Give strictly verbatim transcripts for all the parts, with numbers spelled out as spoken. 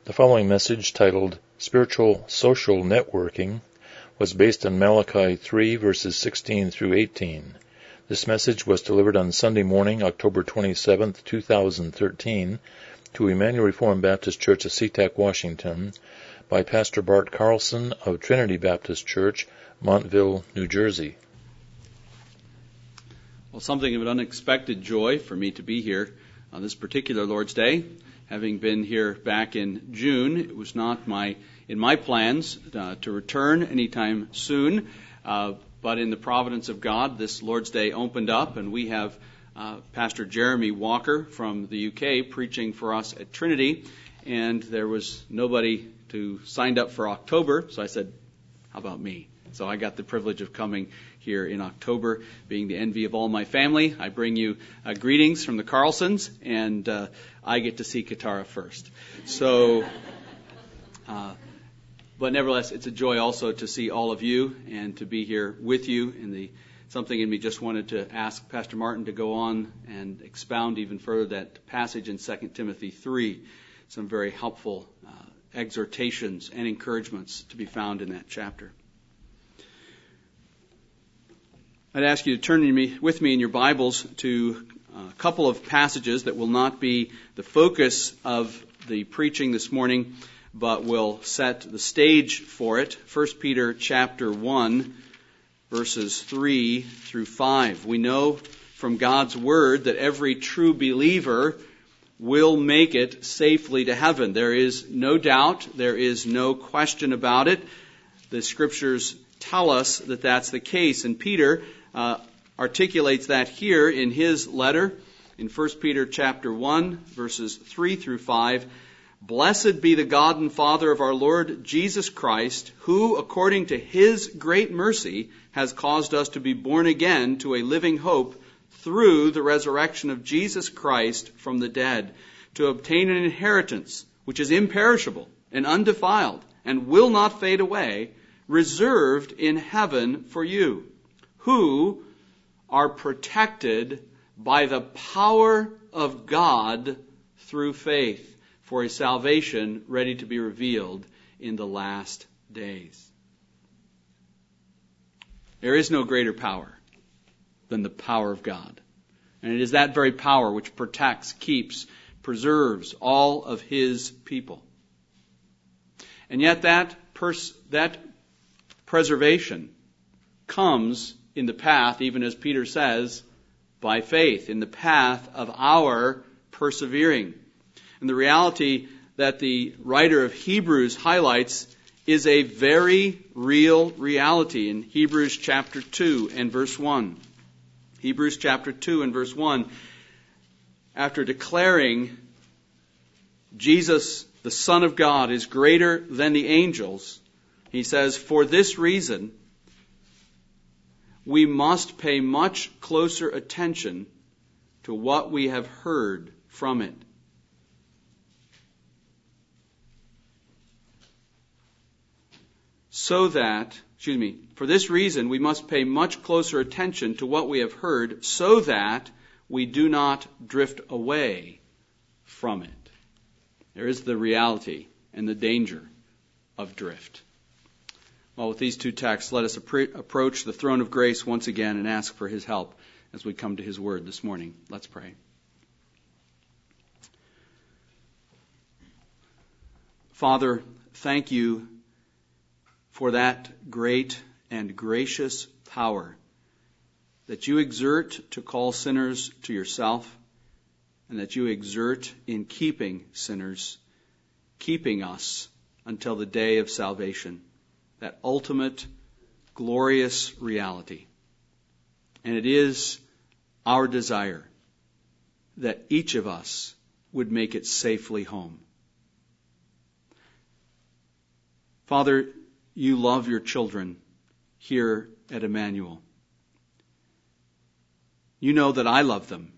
The following message, titled Spiritual Social Networking, was based on Malachi three, verses sixteen through eighteen. This message was delivered on Sunday morning, October twenty-seventh, two thousand thirteen, to Emmanuel Reformed Baptist Church of SeaTac, Washington, by Pastor Bart Carlson of Trinity Baptist Church, Montville, New Jersey. Well, something of an unexpected joy for me to be here on this particular Lord's Day. Having been here back in June, it was not my in my plans uh, to return anytime soon, uh, but in the providence of God, this Lord's Day opened up, and we have uh, Pastor Jeremy Walker from the U K preaching for us at Trinity, and there was nobody to signed up for October, so I said, how about me? So I got the privilege of coming here in October, being the envy of all my family. I bring you uh, greetings from the Carlsons, and uh, I get to see Katara first. So, uh, but nevertheless, it's a joy also to see all of you and to be here with you. And the something in me just wanted to ask Pastor Martin to go on and expound even further that passage in Second Timothy three. Some very helpful uh, exhortations and encouragements to be found in that chapter. I'd ask you to turn me, with me in your Bibles to a couple of passages that will not be the focus of the preaching this morning, but will set the stage for it. First Peter chapter one, verses three through five. We know from God's Word that every true believer will make it safely to heaven. There is no doubt, there is no question about it. The Scriptures tell us that that's the case, and Peter Uh, articulates that here in his letter in First Peter chapter one, verses three through five. Blessed be the God and Father of our Lord Jesus Christ, who, according to his great mercy, has caused us to be born again to a living hope through the resurrection of Jesus Christ from the dead, to obtain an inheritance which is imperishable and undefiled and will not fade away, reserved in heaven for you, who are protected by the power of God through faith for a salvation ready to be revealed in the last days. There is no greater power than the power of God. And it is that very power which protects, keeps, preserves all of his people. And yet that pers- that preservation comes in the path, even as Peter says, by faith, in the path of our persevering. And the reality that the writer of Hebrews highlights is a very real reality in Hebrews chapter two and verse one. Hebrews chapter two and verse one, after declaring Jesus, the Son of God, is greater than the angels, he says, for this reason, we must pay much closer attention to what we have heard from it. So that, excuse me, for this reason we must pay much closer attention to what we have heard so that we do not drift away from it. There is the reality and the danger of drift. Well, with these two texts, let us appre- approach the throne of grace once again and ask for his help as we come to his word this morning. Let's pray. Father, thank you for that great and gracious power that you exert to call sinners to yourself, and that you exert in keeping sinners, keeping us until the day of salvation. That ultimate, glorious reality. And it is our desire that each of us would make it safely home. Father, you love your children here at Emmanuel. You know that I love them.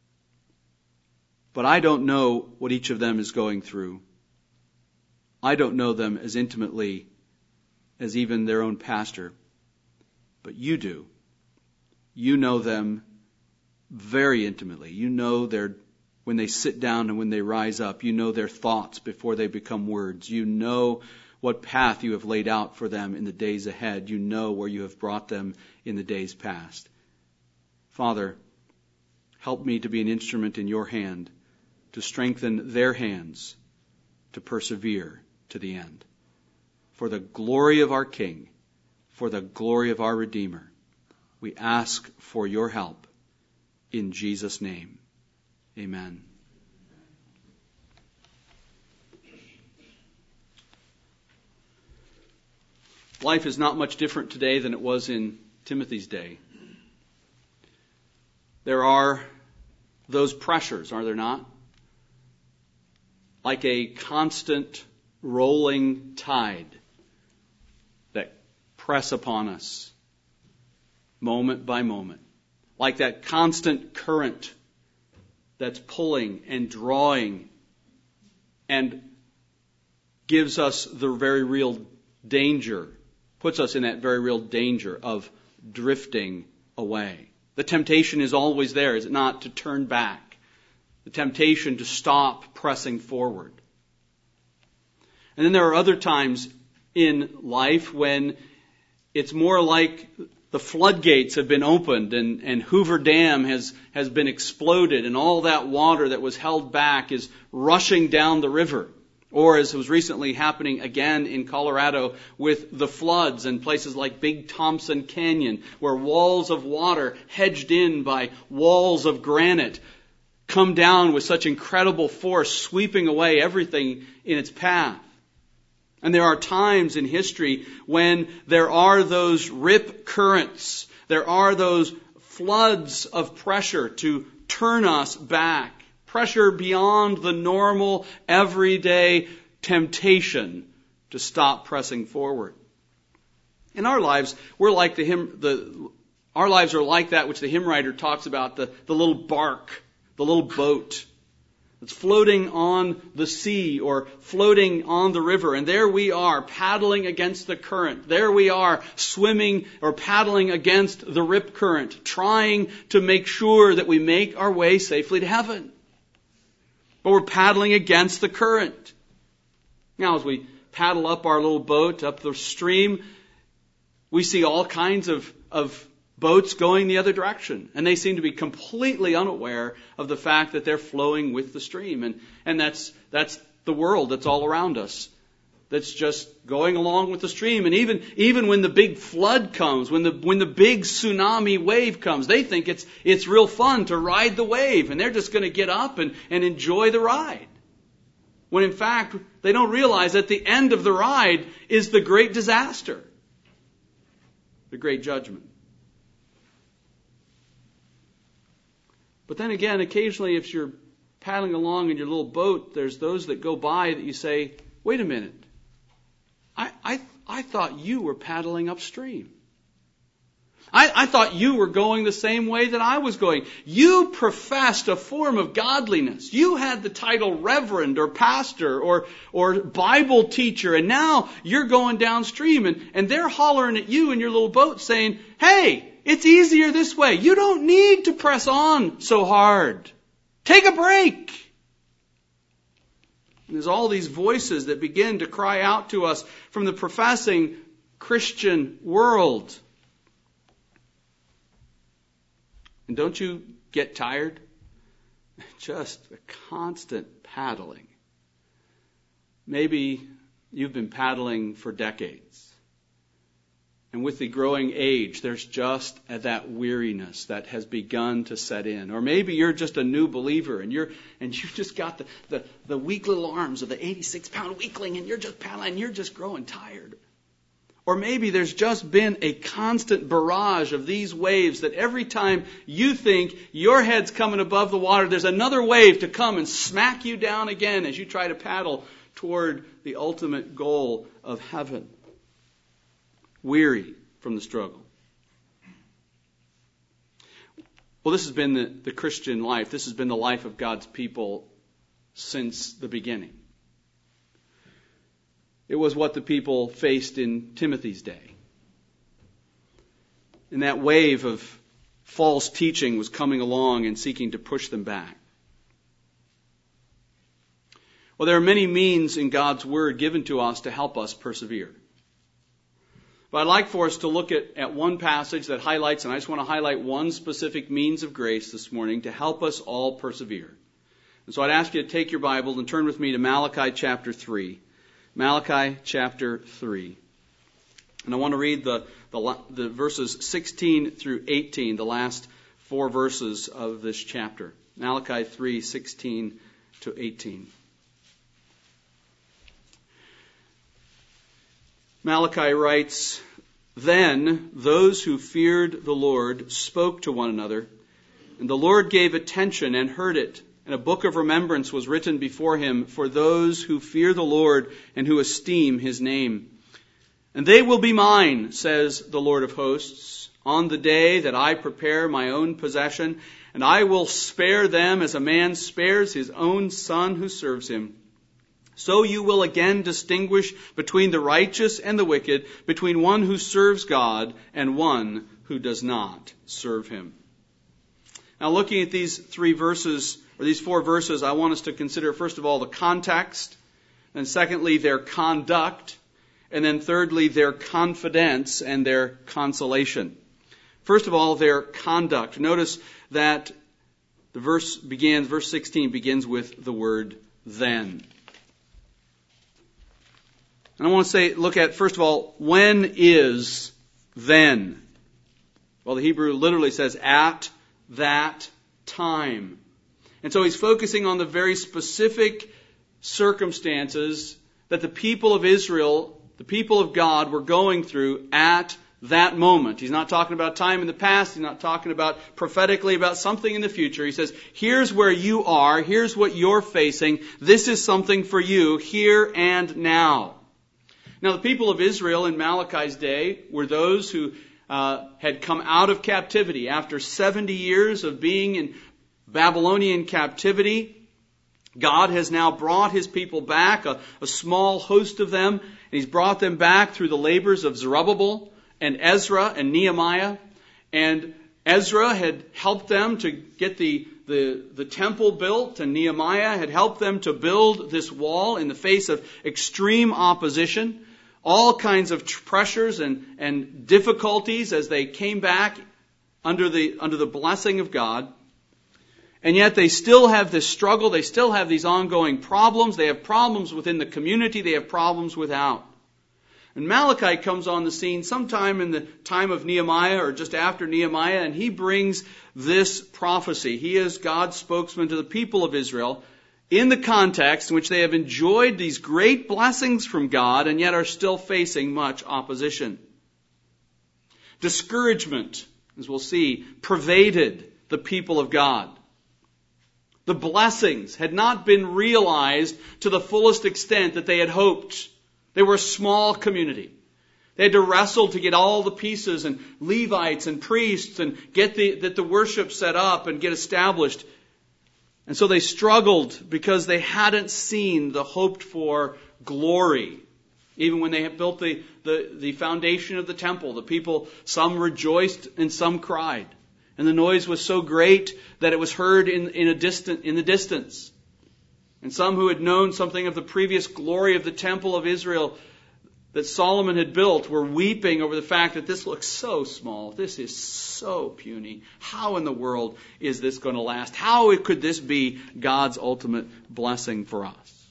But I don't know what each of them is going through. I don't know them as intimately as even their own pastor. But you do. You know them very intimately. You know their when they sit down and when they rise up. You know their thoughts before they become words. You know what path you have laid out for them in the days ahead. You know where you have brought them in the days past. Father, help me to be an instrument in your hand, to strengthen their hands, to persevere to the end. For the glory of our King, for the glory of our Redeemer, we ask for your help in Jesus' name. Amen. Life is not much different today than it was in Timothy's day. There are those pressures, are there not? Like a constant rolling tide that press upon us moment by moment. Like that constant current that's pulling and drawing and gives us the very real danger, puts us in that very real danger of drifting away. The temptation is always there, is it not, to turn back? The temptation to stop pressing forward. And then there are other times in life when it's more like the floodgates have been opened and, and Hoover Dam has, has been exploded and all that water that was held back is rushing down the river. Or as was recently happening again in Colorado with the floods in places like Big Thompson Canyon, where walls of water hedged in by walls of granite come down with such incredible force, sweeping away everything in its path. And there are times in history when there are those rip currents, there are those floods of pressure to turn us back. Pressure beyond the normal, everyday temptation to stop pressing forward. In our lives, we're like the hymn, the, our lives are like that which the hymn writer talks about, the, the little bark, the little boat that's floating on the sea or floating on the river. And there we are, paddling against the current. There we are, swimming or paddling against the rip current, trying to make sure that we make our way safely to heaven. But we're paddling against the current. Now, as we paddle up our little boat, up the stream, we see all kinds of, of boats going the other direction. And they seem to be completely unaware of the fact that they're flowing with the stream. And, and that's, that's the world that's all around us, that's just going along with the stream. And even, even when the big flood comes, when the, when the big tsunami wave comes, they think it's, it's real fun to ride the wave. And they're just going to get up and, and enjoy the ride. When in fact, they don't realize that the end of the ride is the great disaster, the great judgment. But then again, occasionally if you're paddling along in your little boat, there's those that go by that you say, wait a minute. I, I, I thought you were paddling upstream. I, I thought you were going the same way that I was going. You professed a form of godliness. You had the title reverend or pastor or, or Bible teacher, and now you're going downstream, and, and they're hollering at you in your little boat saying, hey, it's easier this way. You don't need to press on so hard. Take a break. And there's all these voices that begin to cry out to us from the professing Christian world. And don't you get tired? Just a constant paddling. Maybe you've been paddling for decades. And with the growing age, there's just that weariness that has begun to set in. Or maybe you're just a new believer and you're and you've just got the, the, the weak little arms of the eighty-six pound weakling and you're just paddling and you're just growing tired. Or maybe there's just been a constant barrage of these waves that every time you think your head's coming above the water, there's another wave to come and smack you down again as you try to paddle toward the ultimate goal of heaven. Weary from the struggle. Well, this has been the, the Christian life. This has been the life of God's people since the beginning. It was what the people faced in Timothy's day. And that wave of false teaching was coming along and seeking to push them back. Well, there are many means in God's Word given to us to help us persevere. But I'd like for us to look at, at one passage that highlights, and I just want to highlight one specific means of grace this morning to help us all persevere. And so I'd ask you to take your Bible and turn with me to Malachi chapter three. Malachi chapter three. And I want to read the, the, the verses sixteen through eighteen, the last four verses of this chapter. Malachi three, sixteen to eighteen. Malachi writes, "Then those who feared the Lord spoke to one another, and the Lord gave attention and heard it, and a book of remembrance was written before him for those who fear the Lord and who esteem his name. And they will be mine, says the Lord of hosts, on the day that I prepare my own possession, and I will spare them as a man spares his own son who serves him. So you will again distinguish between the righteous and the wicked, between one who serves God and one who does not serve him." Now, looking at these three verses, or these four verses, I want us to consider, first of all, the context, and secondly, their conduct, and then thirdly, their confidence and their consolation. First of all, their conduct. Notice that the verse begins, verse sixteen begins with the word "then." And I want to say, look at, first of all, when is then? Well, the Hebrew literally says, at that time. And so he's focusing on the very specific circumstances that the people of Israel, the people of God, were going through at that moment. He's not talking about time in the past. He's not talking about prophetically about something in the future. He says, here's where you are. Here's what you're facing. This is something for you here and now. Now, the people of Israel in Malachi's day were those who uh, had come out of captivity after seventy years of being in Babylonian captivity. God has now brought his people back, a, a small host of them, and he's brought them back through the labors of Zerubbabel and Ezra and Nehemiah. And Ezra had helped them to get the, the, the temple built, and Nehemiah had helped them to build this wall in the face of extreme opposition. All kinds of pressures and, and difficulties as they came back under the, under the blessing of God. And yet they still have this struggle. They still have these ongoing problems. They have problems within the community. They have problems without. And Malachi comes on the scene sometime in the time of Nehemiah or just after Nehemiah, and he brings this prophecy. He is God's spokesman to the people of Israel in the context in which they have enjoyed these great blessings from God and yet are still facing much opposition. Discouragement, as we'll see, pervaded the people of God. The blessings had not been realized to the fullest extent that they had hoped. They were a small community. They had to wrestle to get all the pieces and Levites and priests and get the, that the worship set up and get established. And so they struggled because they hadn't seen the hoped for glory. Even when they had built the, the, the foundation of the temple, the people, some rejoiced and some cried. And the noise was so great that it was heard in, in, a distant, in the distance. And some who had known something of the previous glory of the temple of Israel that Solomon had built were weeping over the fact that this looks so small. This is so puny. How in the world is this going to last? How could this be God's ultimate blessing for us?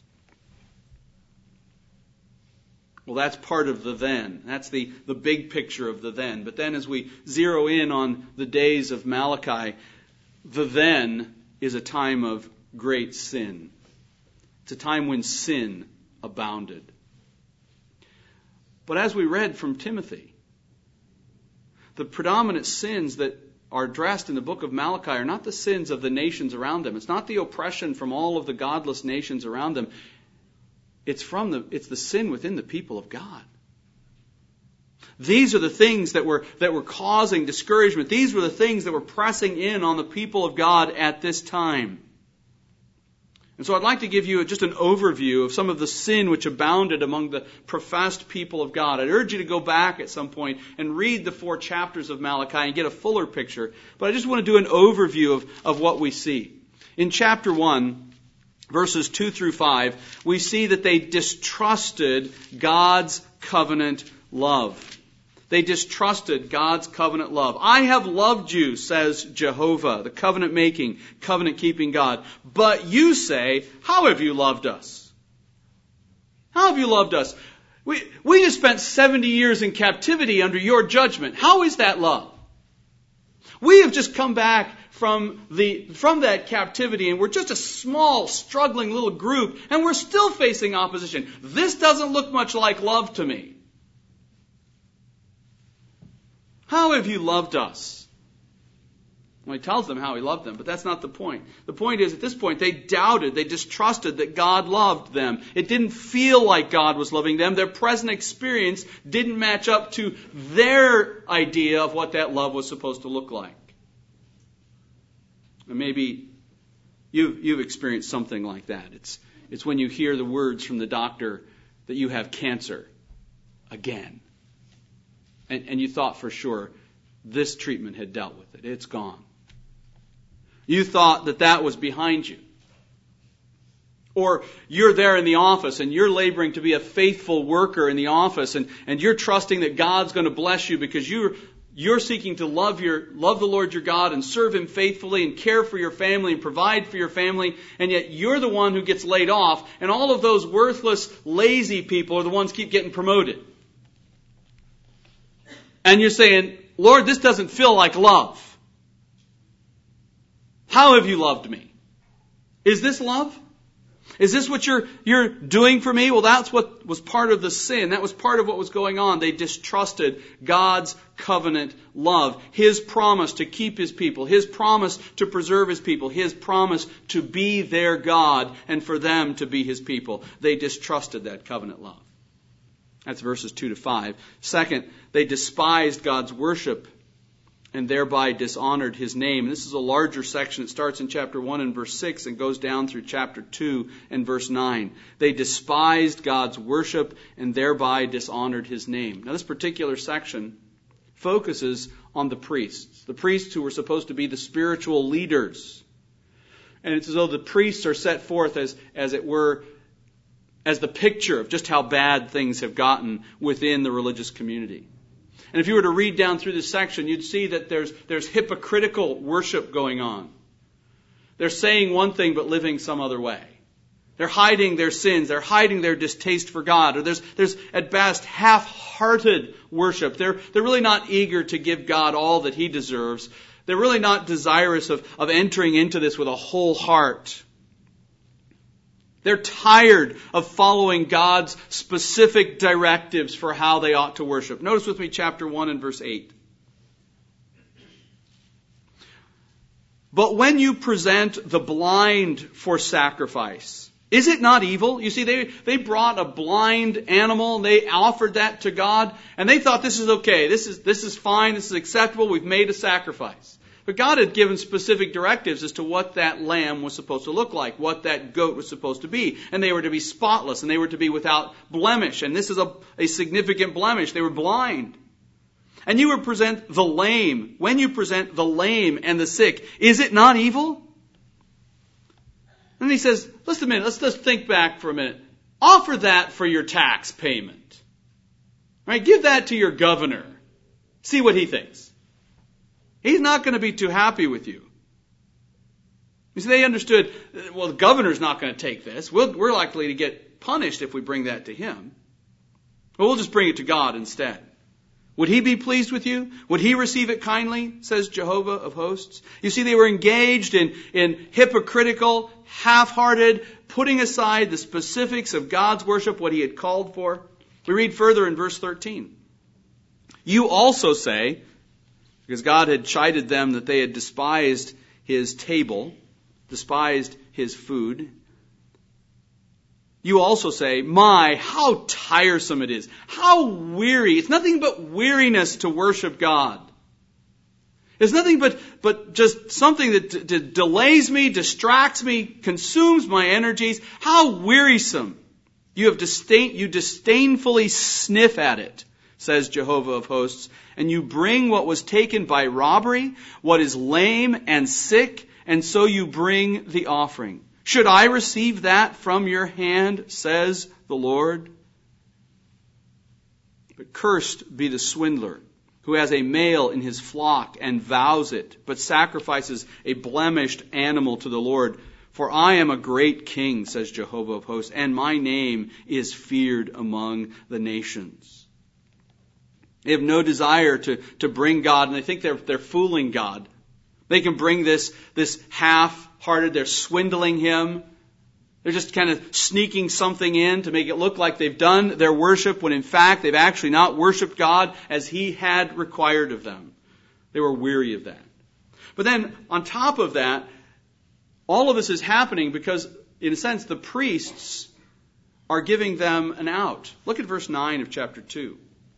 Well, that's part of the then. That's the, the big picture of the then. But then as we zero in on the days of Malachi, the then is a time of great sin. It's a time when sin abounded. But as we read from Timothy, the predominant sins that are addressed in the book of Malachi are not the sins of the nations around them. It's not the oppression from all of the godless nations around them. It's from the it's the sin within the people of God. These are the things that were that were causing discouragement. These were the things that were pressing in on the people of God at this time. And so I'd like to give you just an overview of some of the sin which abounded among the professed people of God. I'd urge you to go back at some point and read the four chapters of Malachi and get a fuller picture. But I just want to do an overview of, of what we see. In chapter one, verses two through five, we see that they distrusted God's covenant love. They distrusted God's covenant love. I have loved you, says Jehovah, the covenant-making, covenant-keeping God. But you say, how have you loved us? How have you loved us? We, we just spent seventy years in captivity under your judgment. How is that love? We have just come back from the from that captivity, and we're just a small, struggling little group, and we're still facing opposition. This doesn't look much like love to me. How have you loved us? Well, he tells them how he loved them, but that's not the point. The point is, at this point, they doubted, they distrusted that God loved them. It didn't feel like God was loving them. Their present experience didn't match up to their idea of what that love was supposed to look like. And maybe you've, you've experienced something like that. It's, it's when you hear the words from the doctor that you have cancer again. And, and you thought for sure this treatment had dealt with it. It's gone. You thought that that was behind you. Or you're there in the office and you're laboring to be a faithful worker in the office, and, and you're trusting that God's going to bless you because you're, you're seeking to love your love the Lord your God and serve Him faithfully and care for your family and provide for your family, and yet you're the one who gets laid off, and all of those worthless, lazy people are the ones who keep getting promoted. And you're saying, Lord, this doesn't feel like love. How have you loved me? Is this love? Is this what you're, you're doing for me? Well, that's what was part of the sin. That was part of what was going on. They distrusted God's covenant love. His promise to keep His people. His promise to preserve His people. His promise to be their God and for them to be His people. They distrusted that covenant love. That's verses two to five. Second, they despised God's worship and thereby dishonored His name. And this is a larger section. It starts in chapter one and verse six and goes down through chapter two and verse nine. They despised God's worship and thereby dishonored His name. Now, this particular section focuses on the priests. The priests who were supposed to be the spiritual leaders. And it's as though the priests are set forth as, as it were, as the picture of just how bad things have gotten within the religious community. And if you were to read down through this section, you'd see that there's, there's hypocritical worship going on. They're saying one thing but living some other way. They're hiding their sins. They're hiding their distaste for God. Or there's, there's at best half-hearted worship. They're, they're really not eager to give God all that He deserves. They're really not desirous of, of entering into this with a whole heart. They're tired of following God's specific directives for how they ought to worship. Notice with me chapter one and verse eight. But when you present the blind for sacrifice, is it not evil? You see, they, they brought a blind animal and they offered that to God, and they thought this is okay. This is, this is fine. This is acceptable. We've made a sacrifice. But God had given specific directives as to what that lamb was supposed to look like, what that goat was supposed to be. And they were to be spotless, and they were to be without blemish. And this is a, a significant blemish. They were blind. And you would present the lame. When you present the lame and the sick, is it not evil? And he says, listen a minute, let's just think back for a minute. Offer that for your tax payment. Right? Give that to your governor. See what he thinks. He's not going to be too happy with you. You see, they understood, well, the governor's not going to take this. We'll, we're likely to get punished if we bring that to him. Well, we'll just bring it to God instead. Would He be pleased with you? Would He receive it kindly, says Jehovah of hosts? You see, they were engaged in, in hypocritical, half-hearted, putting aside the specifics of God's worship, what He had called for. We read further in verse thirteen. You also say, because God had chided them that they had despised His table, despised His food. You also say, my, how tiresome it is. How weary. It's nothing but weariness to worship God. It's nothing but, but just something that d- d- delays me, distracts me, consumes my energies. How wearisome. You have disdain, you disdainfully sniff at it, says Jehovah of hosts, and you bring what was taken by robbery, what is lame and sick, and so you bring the offering. Should I receive that from your hand, says the Lord? But cursed be the swindler, who has a male in his flock and vows it, but sacrifices a blemished animal to the Lord. For I am a great king, says Jehovah of hosts, and my name is feared among the nations. They have no desire to, to bring God, and they think they're, they're fooling God. They can bring this, this half-hearted, they're swindling him. They're just kind of sneaking something in to make it look like they've done their worship, when in fact they've actually not worshiped God as He had required of them. They were weary of that. But then, on top of that, all of this is happening because, in a sense, the priests are giving them an out. Look at verse nine of chapter two.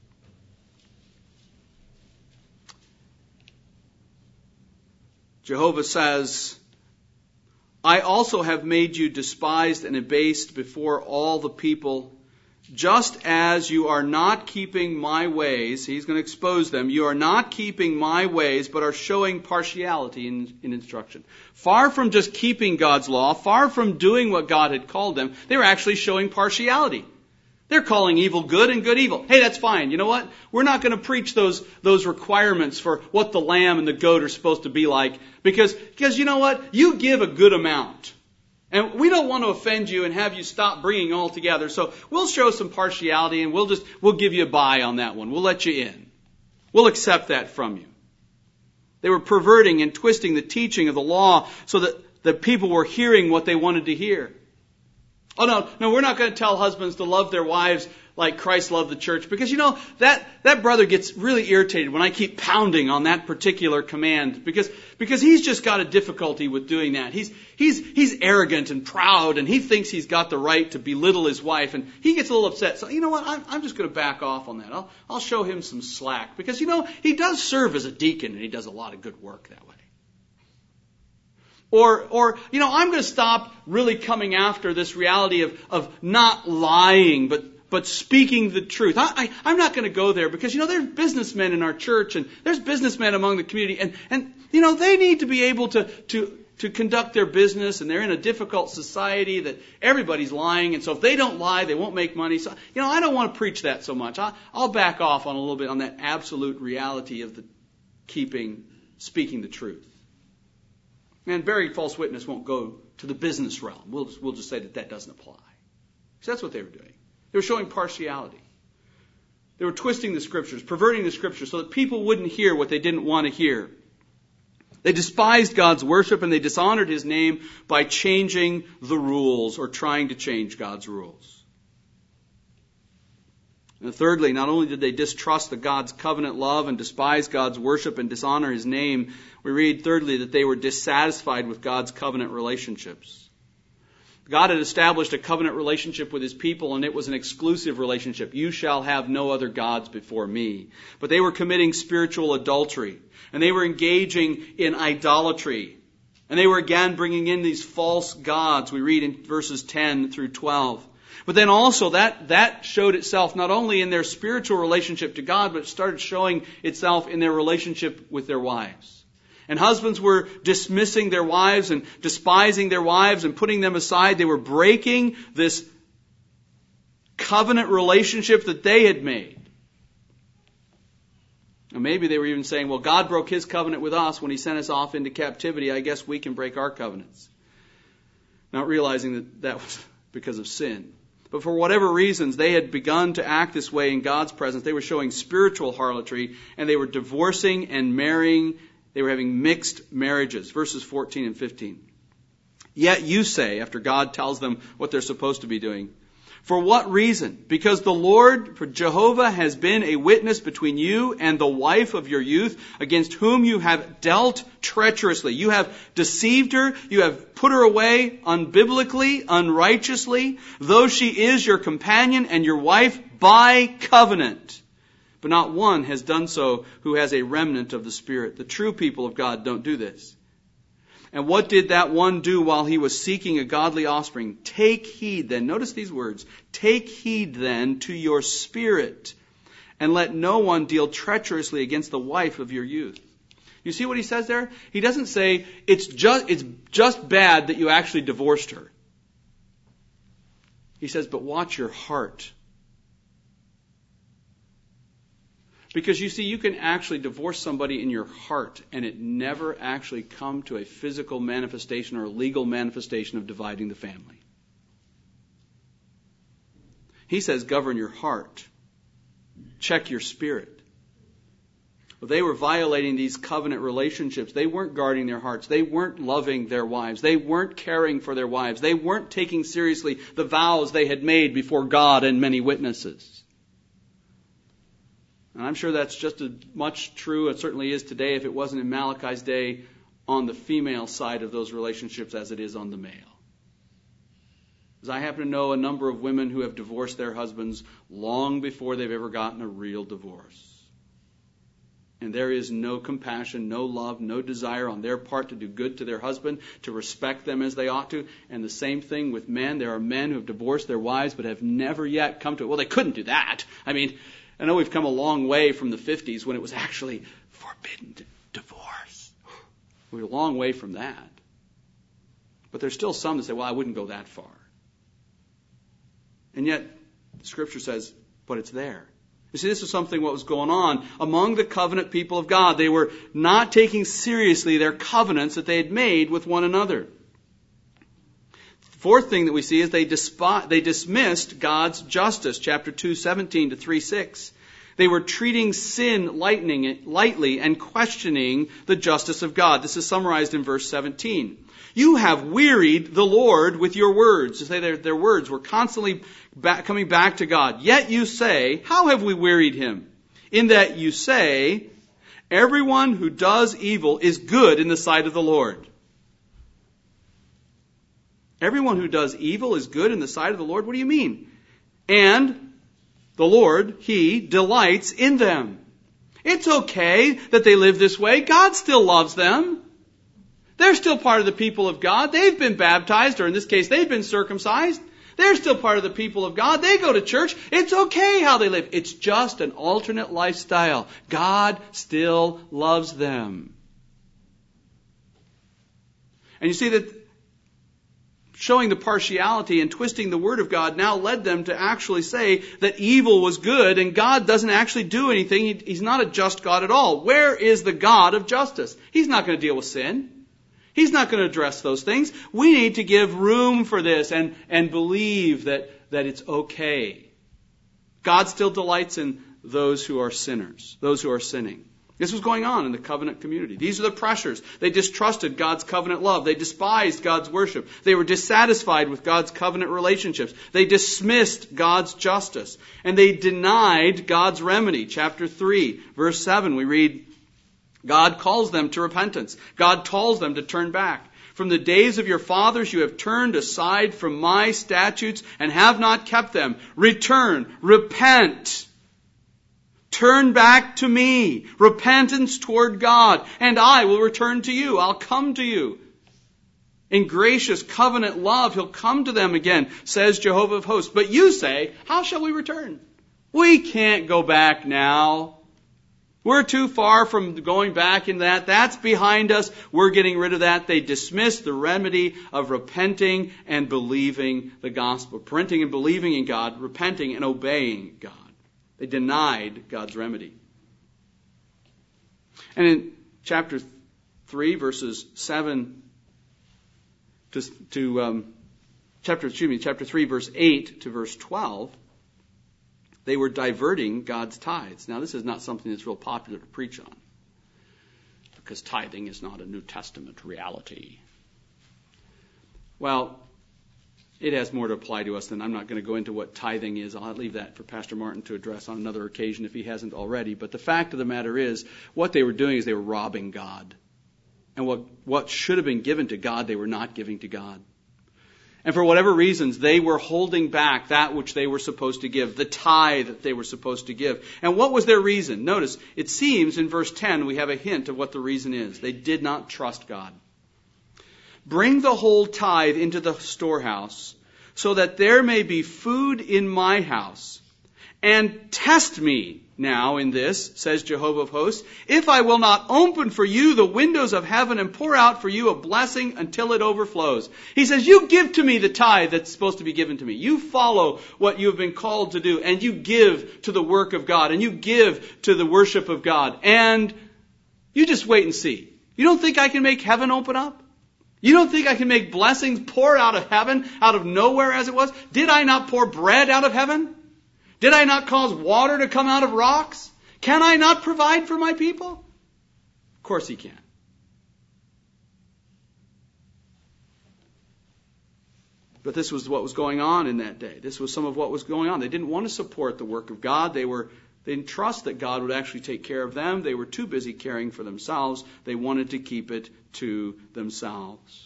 Jehovah says, I also have made you despised and abased before all the people, just as you are not keeping my ways. He's going to expose them. You are not keeping my ways, but are showing partiality in, in instruction. Far from just keeping God's law, far from doing what God had called them, they were actually showing partiality. They're calling evil good and good evil. Hey, that's fine. You know what? We're not going to preach those, those requirements for what the lamb and the goat are supposed to be like, because, because you know what? You give a good amount. And we don't want to offend you and have you stop bringing altogether. So we'll show some partiality and we'll just, we'll give you a buy on that one. We'll let you in. We'll accept that from you. They were perverting and twisting the teaching of the law so that the people were hearing what they wanted to hear. Oh, no, no, we're not going to tell husbands to love their wives like Christ loved the church. Because, you know, that, that brother gets really irritated when I keep pounding on that particular command. Because, because he's just got a difficulty with doing that. He's, he's, he's arrogant and proud, and he thinks he's got the right to belittle his wife, and he gets a little upset. So, you know what, I'm, I'm just going to back off on that. I'll, I'll show him some slack. Because, you know, he does serve as a deacon, and he does a lot of good work that way. Or, or, you know, I'm going to stop really coming after this reality of, of not lying, but, but speaking the truth. I, I, I'm not going to go there because, you know, there's businessmen in our church and there's businessmen among the community, and, and, you know, they need to be able to, to, to conduct their business, and they're in a difficult society that everybody's lying, and so if they don't lie, they won't make money. So, you know, I don't want to preach that so much. I, I'll back off on a little bit on that absolute reality of the keeping, speaking the truth. And bearing false witness won't go to the business realm. We'll just, we'll just say that that doesn't apply. So that's what they were doing. They were showing partiality. They were twisting the scriptures, perverting the scriptures so that people wouldn't hear what they didn't want to hear. They despised God's worship and they dishonored His name by changing the rules or trying to change God's rules. And thirdly, not only did they distrust the God's covenant love and despise God's worship and dishonor His name, we read thirdly that they were dissatisfied with God's covenant relationships. God had established a covenant relationship with His people, and it was an exclusive relationship. You shall have no other gods before me. But they were committing spiritual adultery, and they were engaging in idolatry. And they were again bringing in these false gods. We read in verses ten through twelve. But then also that, that showed itself not only in their spiritual relationship to God, but it started showing itself in their relationship with their wives. And husbands were dismissing their wives and despising their wives and putting them aside. They were breaking this covenant relationship that they had made. And maybe they were even saying, well, God broke His covenant with us when He sent us off into captivity. I guess we can break our covenants. Not realizing that that was because of sin. But for whatever reasons, they had begun to act this way in God's presence. They were showing spiritual harlotry, and they were divorcing and marrying. They were having mixed marriages. Verses fourteen and fifteen. Yet you say, after God tells them what they're supposed to be doing, for what reason? Because the Lord, for Jehovah, has been a witness between you and the wife of your youth, against whom you have dealt treacherously. You have deceived her. You have put her away unbiblically, unrighteously, though she is your companion and your wife by covenant. But not one has done so who has a remnant of the Spirit. The true people of God don't do this. And what did that one do while he was seeking a godly offspring? Take heed then. Notice these words. Take heed then to your spirit, and let no one deal treacherously against the wife of your youth. You see what he says there? He doesn't say, it's just, it's just bad that you actually divorced her. He says, but watch your heart. Because you see, you can actually divorce somebody in your heart and it never actually come to a physical manifestation or a legal manifestation of dividing the family. He says, govern your heart. Check your spirit. Well, they were violating these covenant relationships. They weren't guarding their hearts. They weren't loving their wives. They weren't caring for their wives. They weren't taking seriously the vows they had made before God and many witnesses. And I'm sure that's just as much true, it certainly is today, if it wasn't in Malachi's day, on the female side of those relationships as it is on the male. Because I happen to know a number of women who have divorced their husbands long before they've ever gotten a real divorce. And there is no compassion, no love, no desire on their part to do good to their husband, to respect them as they ought to. And the same thing with men. There are men who have divorced their wives but have never yet come to it. Well, they couldn't do that. I mean, I know we've come a long way from the fifties when it was actually forbidden divorce. We're a long way from that. But there's still some that say, well, I wouldn't go that far. And yet, the Scripture says, but it's there. You see, this is something what was going on among the covenant people of God. They were not taking seriously their covenants that they had made with one another. Fourth thing that we see is they, disp- they dismissed God's justice, chapter two, seventeen to three six. They were treating sin lightning, lightly and questioning the justice of God. This is summarized in verse seventeen. You have wearied the Lord with your words. To say their, their words were constantly back, coming back to God. Yet you say, how have we wearied him? In that you say, everyone who does evil is good in the sight of the Lord. Everyone who does evil is good in the sight of the Lord? What do you mean? And the Lord, He delights in them. It's okay that they live this way. God still loves them. They're still part of the people of God. They've been baptized, or in this case, they've been circumcised. They're still part of the people of God. They go to church. It's okay how they live. It's just an alternate lifestyle. God still loves them. And you see that showing the partiality and twisting the Word of God now led them to actually say that evil was good and God doesn't actually do anything. He, he's not a just God at all. Where is the God of justice? He's not going to deal with sin. He's not going to address those things. We need to give room for this and, and believe that, that it's okay. God still delights in those who are sinners, those who are sinning. This was going on in the covenant community. These are the pressures. They distrusted God's covenant love. They despised God's worship. They were dissatisfied with God's covenant relationships. They dismissed God's justice. And they denied God's remedy. Chapter three, verse seven, we read, God calls them to repentance. God calls them to turn back. From the days of your fathers you have turned aside from my statutes and have not kept them. Return, repent. Turn back to me. Repentance toward God. And I will return to you. I'll come to you. In gracious covenant love, He'll come to them again, says Jehovah of hosts. But you say, how shall we return? We can't go back now. We're too far from going back in that. That's behind us. We're getting rid of that. They dismissed the remedy of repenting and believing the gospel. Repenting and believing in God. Repenting and obeying God. They denied God's remedy. And in chapter three, verses seven to, to um, chapter, excuse me, chapter three, verse eight to verse twelve, they were diverting God's tithes. Now, this is not something that's real popular to preach on, because tithing is not a New Testament reality. Well, it has more to apply to us than I'm not going to go into what tithing is. I'll leave that for Pastor Martin to address on another occasion if he hasn't already. But the fact of the matter is, what they were doing is they were robbing God. And what, what should have been given to God, they were not giving to God. And for whatever reasons, they were holding back that which they were supposed to give, the tithe that they were supposed to give. And what was their reason? Notice, it seems in verse ten we have a hint of what the reason is. They did not trust God. Bring the whole tithe into the storehouse, so that there may be food in my house, and test me now in this, says Jehovah of hosts, if I will not open for you the windows of heaven and pour out for you a blessing until it overflows. He says, you give to me the tithe that's supposed to be given to me. You follow what you have been called to do, and you give to the work of God, and you give to the worship of God, and you just wait and see. You don't think I can make heaven open up? You don't think I can make blessings pour out of heaven, out of nowhere as it was? Did I not pour bread out of heaven? Did I not cause water to come out of rocks? Can I not provide for my people? Of course he can. But this was what was going on in that day. This was some of what was going on. They didn't want to support the work of God. They were they didn't trust that God would actually take care of them. They were too busy caring for themselves. They wanted to keep it to themselves.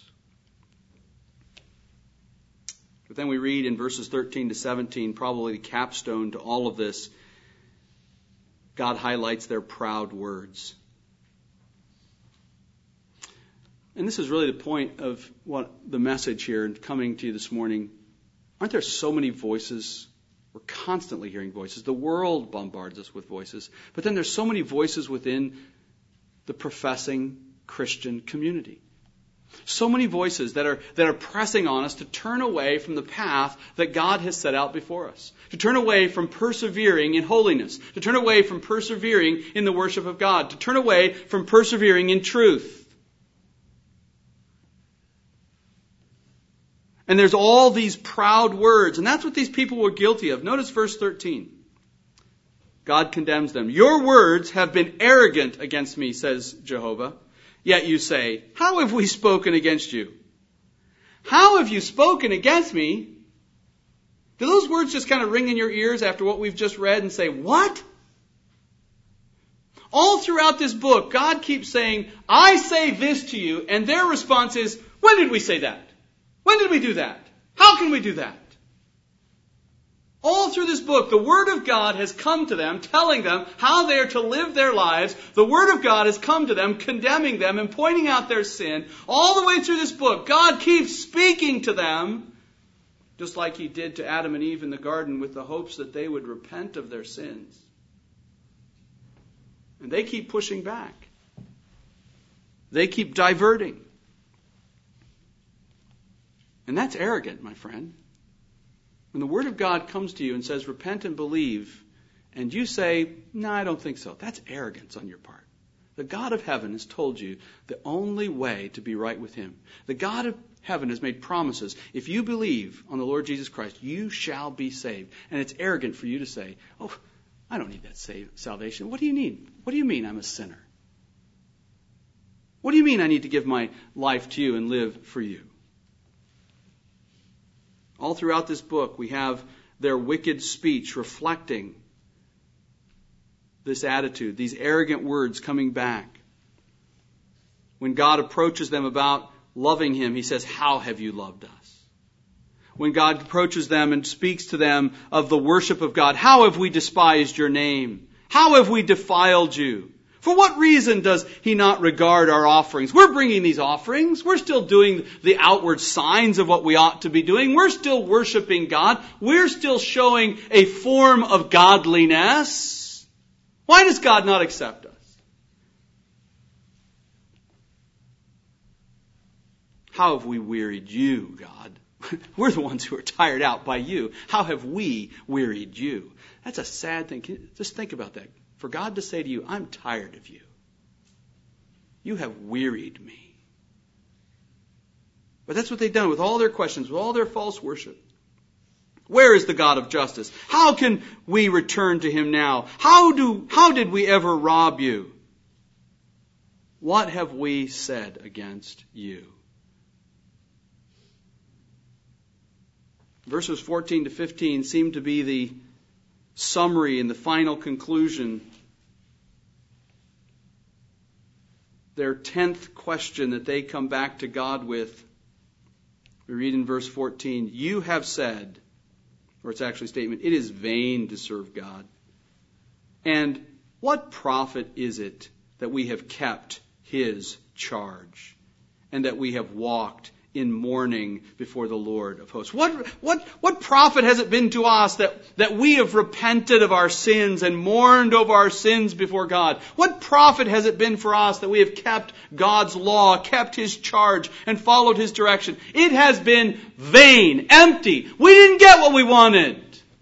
But then we read in verses thirteen to seventeen, probably the capstone to all of this, God highlights their proud words. And this is really the point of what the message here and coming to you this morning. Aren't there so many voices? We're constantly hearing voices. The world bombards us with voices. But then there's so many voices within the professing Christian community. So many voices that are that are pressing on us to turn away from the path that God has set out before us. To turn away from persevering in holiness. To turn away from persevering in the worship of God. To turn away from persevering in truth. And there's all these proud words. And that's what these people were guilty of. Notice verse thirteen. God condemns them. Your words have been arrogant against me, says Jehovah. Yet you say, how have we spoken against you? How have you spoken against me? Do those words just kind of ring in your ears after what we've just read and say, what? All throughout this book, God keeps saying, I say this to you, and their response is, when did we say that? When did we do that? How can we do that? All through this book, the Word of God has come to them, telling them how they are to live their lives. The Word of God has come to them, condemning them and pointing out their sin. All the way through this book, God keeps speaking to them, just like He did to Adam and Eve in the garden, with the hopes that they would repent of their sins. And they keep pushing back. They keep diverting. And that's arrogant, my friend. When the Word of God comes to you and says, repent and believe, and you say, no, I don't think so, that's arrogance on your part. The God of heaven has told you the only way to be right with Him. The God of heaven has made promises. If you believe on the Lord Jesus Christ, you shall be saved. And it's arrogant for you to say, oh, I don't need that save, salvation. What do you need? What do you mean I'm a sinner? What do you mean I need to give my life to you and live for you? All throughout this book, we have their wicked speech reflecting this attitude, these arrogant words coming back. When God approaches them about loving Him, He says, how have you loved us? When God approaches them and speaks to them of the worship of God, how have we despised your name? How have we defiled you? For what reason does He not regard our offerings? We're bringing these offerings. We're still doing the outward signs of what we ought to be doing. We're still worshiping God. We're still showing a form of godliness. Why does God not accept us? How have we wearied you, God? We're the ones who are tired out by you. How have we wearied you? That's a sad thing. Just think about that. For God to say to you, I'm tired of you. You have wearied me. But that's what they've done with all their questions, with all their false worship. Where is the God of justice? How can we return to Him now? How do, how did we ever rob you? What have we said against you? Verses fourteen to fifteen seem to be the summary and the final conclusion. Their tenth question that they come back to God with. We read in verse fourteen, you have said, or it's actually a statement, it is vain to serve God. And what profit is it that we have kept His charge and that we have walked in mourning before the Lord of hosts. What, what, what profit has it been to us that, that we have repented of our sins and mourned over our sins before God? What profit has it been for us that we have kept God's law, kept His charge, and followed His direction? It has been vain, empty. We didn't get what we wanted.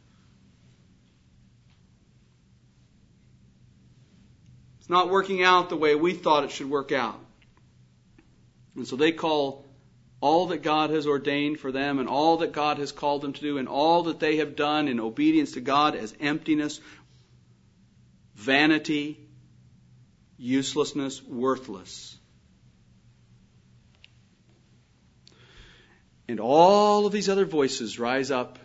It's not working out the way we thought it should work out. And so they call all that God has ordained for them and all that God has called them to do and all that they have done in obedience to God as emptiness, vanity, uselessness, worthless. And all of these other voices rise up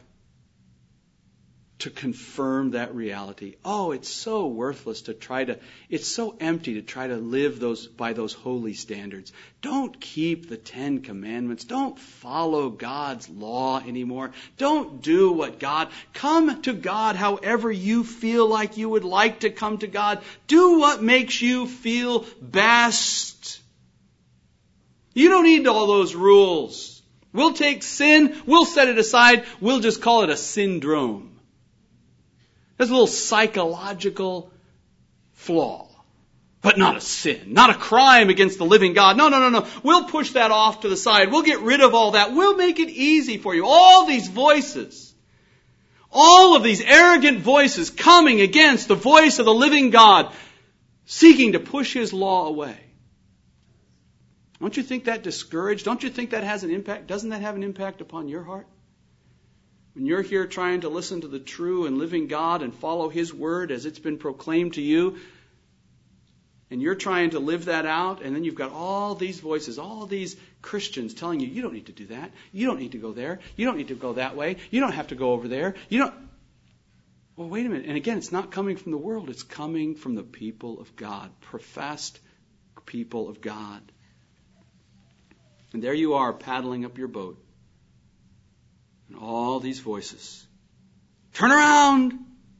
to confirm that reality. Oh, it's so worthless to try to, it's so empty to try to live those by those holy standards. Don't keep the Ten Commandments. Don't follow God's law anymore. Don't do what God, come to God however you feel like you would like to come to God. Do what makes you feel best. You don't need all those rules. We'll take sin, we'll set it aside, we'll just call it a syndrome. There's a little psychological flaw, but not a sin, not a crime against the living God. No, no, no, no. We'll push that off to the side. We'll get rid of all that. We'll make it easy for you. All these voices, all of these arrogant voices coming against the voice of the living God, seeking to push His law away. Don't you think that discouraged? Don't you think that has an impact? Doesn't that have an impact upon your heart? When you're here trying to listen to the true and living God and follow His word as it's been proclaimed to you, and you're trying to live that out, and then you've got all these voices, all these Christians telling you, you don't need to do that, you don't need to go there, you don't need to go that way, you don't have to go over there, you don't... Well, wait a minute. And again, it's not coming from the world, it's coming from the people of God, professed people of God. And there you are, paddling up your boat. And all these voices. Turn around.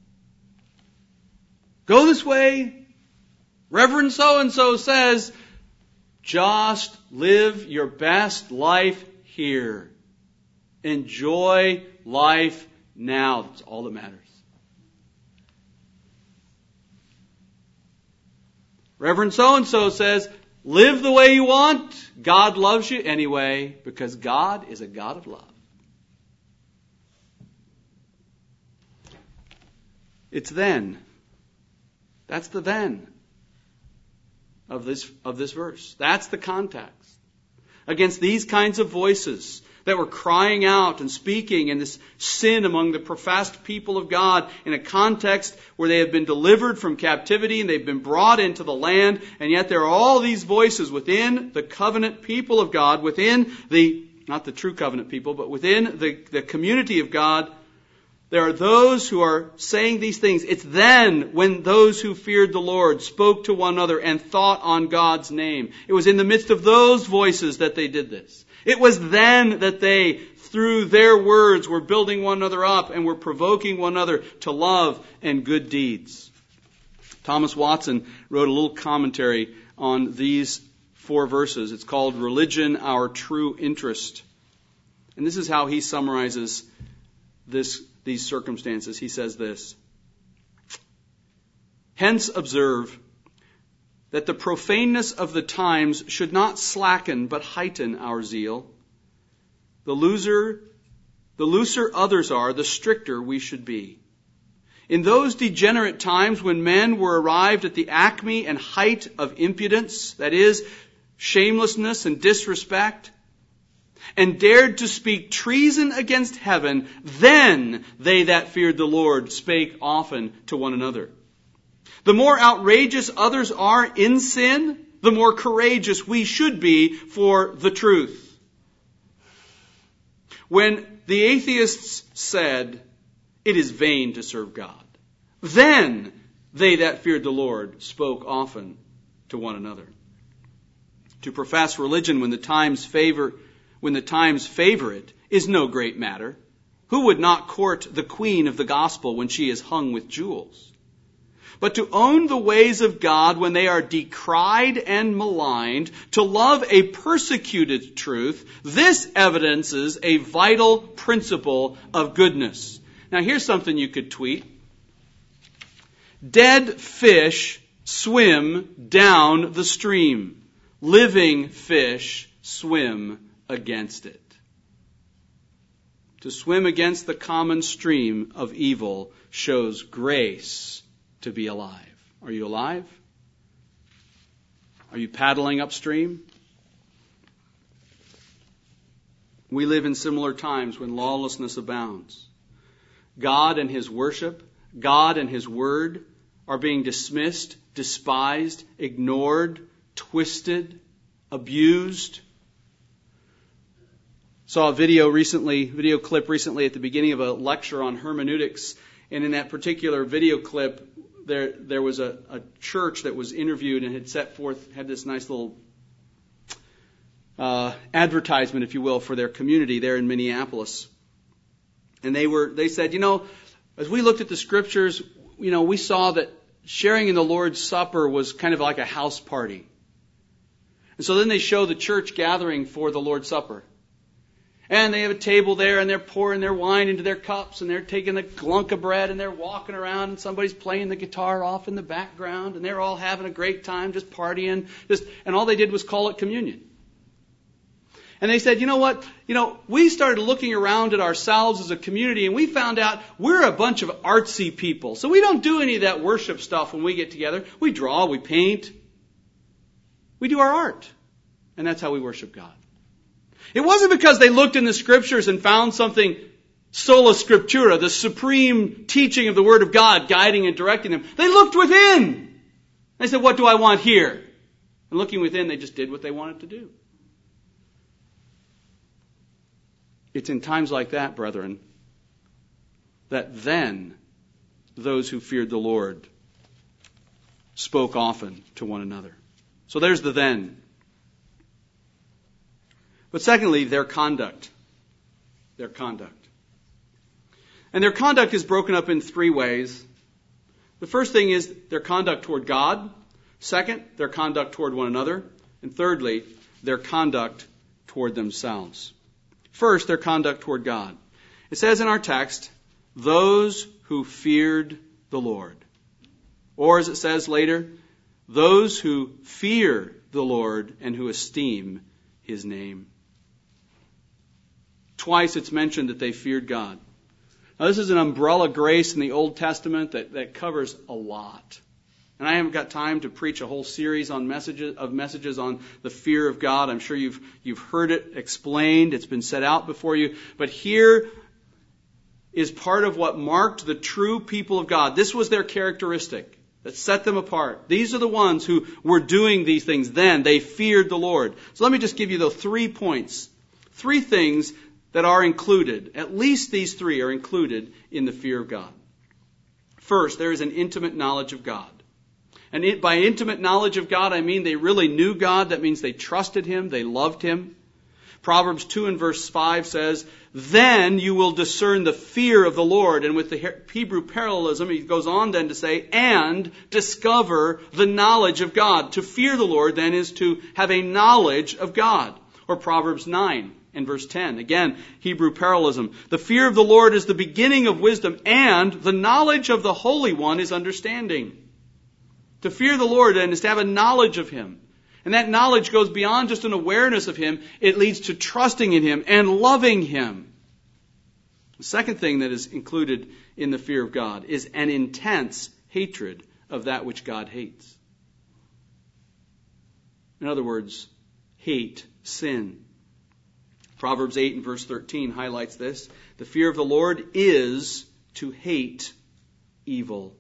Go this way. Reverend so-and-so says, just live your best life here. Enjoy life now. That's all that matters. Reverend so-and-so says, live the way you want. God loves you anyway, because God is a God of love. It's then. That's the then of this, of this verse. That's the context. Against these kinds of voices that were crying out and speaking in this sin among the professed people of God in a context where they have been delivered from captivity and they've been brought into the land, and yet there are all these voices within the covenant people of God, within the, not the true covenant people, but within the, the community of God. There are those who are saying these things. It's then when those who feared the Lord spoke to one another and thought on God's name. It was in the midst of those voices that they did this. It was then that they, through their words, were building one another up and were provoking one another to love and good deeds. Thomas Watson wrote a little commentary on these four verses. It's called Religion, Our True Interest. And this is how he summarizes this these circumstances. He says this: hence observe that the profaneness of the times should not slacken but heighten our zeal. The looser, the looser others are, the stricter we should be. In those degenerate times when men were arrived at the acme and height of impudence, that is, shamelessness and disrespect, and dared to speak treason against heaven, then they that feared the Lord spake often to one another. The more outrageous others are in sin, the more courageous we should be for the truth. When the atheists said, it is vain to serve God, then they that feared the Lord spoke often to one another. To profess religion when the times favor When the times favor it, is no great matter. Who would not court the queen of the gospel when she is hung with jewels? but to own the ways of God when they are decried and maligned, to love a persecuted truth, this evidences a vital principle of goodness. Now here's something you could tweet. Dead fish swim down the stream. Living fish swim against it. To swim against the common stream of evil shows grace to be alive. Are you alive? Are you paddling upstream? We live in similar times when lawlessness abounds. God and His worship, God and His word are being dismissed, despised, ignored, twisted, abused. Saw a video recently, video clip recently at the beginning of a lecture on hermeneutics, and in that particular video clip, there there was a, a church that was interviewed and had set forth, had this nice little uh, advertisement, if you will, for their community there in Minneapolis. And they were they said, you know, as we looked at the scriptures, you know, we saw that sharing in the Lord's Supper was kind of like a house party. And so then they show the church gathering for the Lord's Supper. And they have a table there, and they're pouring their wine into their cups, and they're taking a glunk of bread, and they're walking around, and somebody's playing the guitar off in the background, and they're all having a great time, just partying, just, and all they did was call it communion. And they said, you know what, you know, we started looking around at ourselves as a community, and we found out we're a bunch of artsy people. So we don't do any of that worship stuff when we get together. We draw, we paint, we do our art, and that's how we worship God. It wasn't because they looked in the scriptures and found something sola scriptura, the supreme teaching of the Word of God guiding and directing them. They looked within. They said, what do I want here? And looking within, they just did what they wanted to do. It's in times like that, brethren, that then those who feared the Lord spoke often to one another. So there's the then. But secondly, their conduct. Their conduct. And their conduct is broken up in three ways. The first thing is their conduct toward God. Second, their conduct toward one another. And thirdly, their conduct toward themselves. First, their conduct toward God. It says in our text, those who feared the Lord. Or as it says later, those who fear the Lord and who esteem His name. Twice it's mentioned that they feared God. Now this is an umbrella grace in the Old Testament that, that covers a lot. And I haven't got time to preach a whole series on messages of messages on the fear of God. I'm sure you've you've heard it explained. It's been set out before you. But here is part of what marked the true people of God. This was their characteristic that set them apart. These are the ones who were doing these things then. They feared the Lord. So let me just give you the three points. Three things that are included. At least these three are included in the fear of God. First, there is an intimate knowledge of God. And it, by intimate knowledge of God, I mean they really knew God. That means they trusted Him. They loved Him. Proverbs two and verse five says, then you will discern the fear of the Lord. And with the Hebrew parallelism, he goes on then to say, and discover the knowledge of God. To fear the Lord then is to have a knowledge of God. Or Proverbs nine and verse ten. Again, Hebrew parallelism. The fear of the Lord is the beginning of wisdom, and the knowledge of the Holy One is understanding. To fear the Lord then is to have a knowledge of Him. And that knowledge goes beyond just an awareness of Him. It leads to trusting in Him and loving Him. The second thing that is included in the fear of God is an intense hatred of that which God hates. In other words, hate sin. Proverbs eight and verse thirteen highlights this. The fear of the Lord is to hate evil.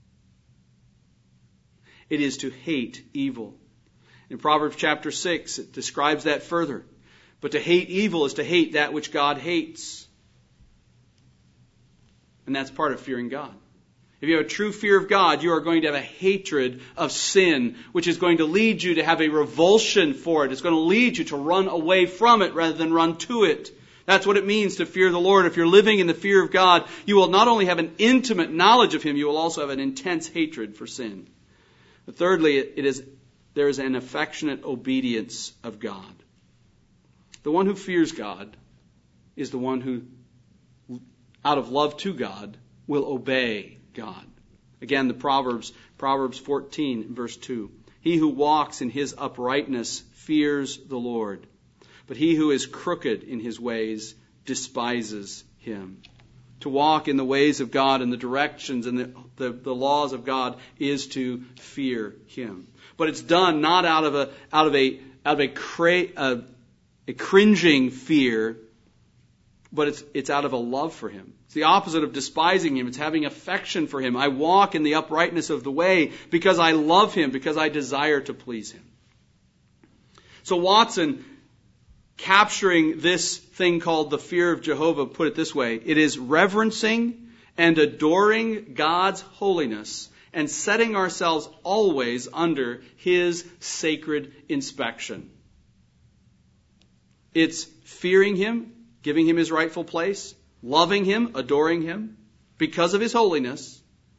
It is to hate evil. In Proverbs chapter six, it describes that further. But to hate evil is to hate that which God hates. And that's part of fearing God. If you have a true fear of God, you are going to have a hatred of sin, which is going to lead you to have a revulsion for it. It's going to lead you to run away from it rather than run to it, That's what it means to fear the Lord. If you're living in the fear of God, you will not only have an intimate knowledge of Him, you will also have an intense hatred for sin. But thirdly, it is there is an affectionate obedience of God. The one who fears God is the one who, out of love to God, will obey God. Again, the Proverbs, Proverbs fourteen, verse two. He who walks in his uprightness fears the Lord, but he who is crooked in his ways despises him. To walk in the ways of God and the directions and the, the, the laws of God is to fear Him. But it's done not out of a out of a out of a, cra- a, a cringing fear, but it's it's out of a love for Him. It's the opposite of despising Him. It's having affection for Him. I walk in the uprightness of the way because I love Him, because I desire to please Him. So Watson, capturing this thing called the fear of Jehovah, put it this way: it is reverencing and adoring God's holiness and setting ourselves always under His sacred inspection. It's fearing Him, giving Him His rightful place, loving Him, adoring Him because of His holiness,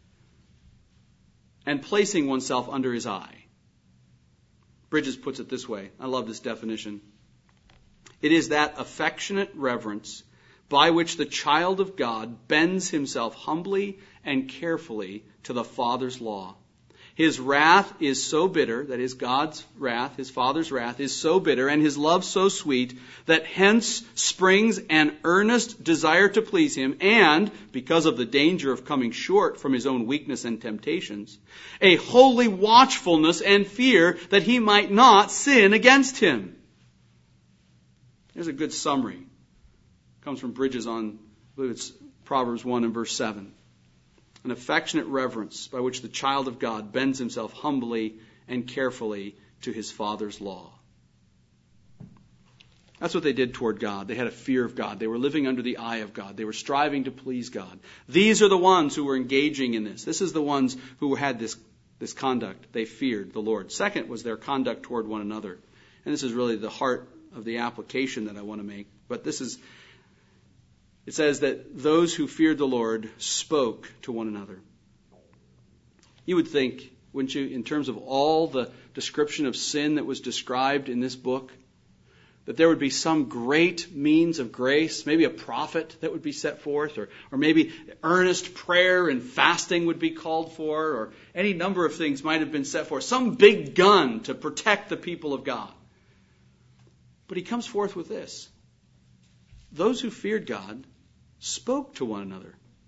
and placing oneself under His eye. Bridges puts it this way. I love this definition. It is that affectionate reverence by which the child of God bends himself humbly and carefully to the Father's law. His wrath is so bitter, that is God's wrath, His Father's wrath, is so bitter, and His love so sweet, that hence springs an earnest desire to please Him, and, because of the danger of coming short from his own weakness and temptations, a holy watchfulness and fear that he might not sin against Him. Here's a good summary. It comes from Bridges on, I believe it's Proverbs one and verse seven. An affectionate reverence by which the child of God bends himself humbly and carefully to his Father's law. That's what they did toward God. They had a fear of God. They were living under the eye of God. They were striving to please God. These are the ones who were engaging in this. This is the ones who had this, this conduct. They feared the Lord. Second was their conduct toward one another. And this is really the heart of the application that I want to make. But this is, it says that those who feared the Lord spoke to one another. You would think, wouldn't you, in terms of all the description of sin that was described in this book, that there would be some great means of grace, maybe a prophet that would be set forth, or, or maybe earnest prayer and fasting would be called for, or any number of things might have been set forth, some big gun to protect the people of God. But he comes forth with this. Those who feared God spoke to one another.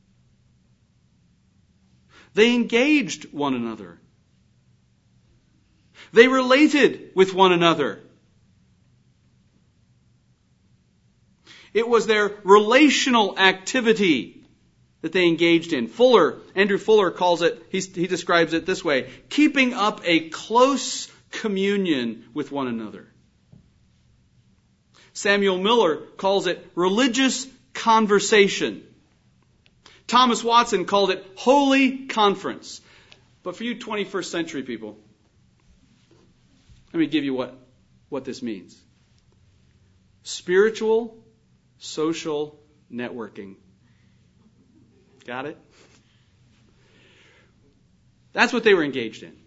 They engaged one another. They related with one another. It was their relational activity that they engaged in. Fuller, Andrew Fuller calls it, he, he describes it this way: keeping up a close communion with one another. Samuel Miller calls it religious conversation. Thomas Watson called it holy conference. But for you twenty-first century people, let me give you what, what this means. Spiritual, social networking. Got it? That's what they were engaged in.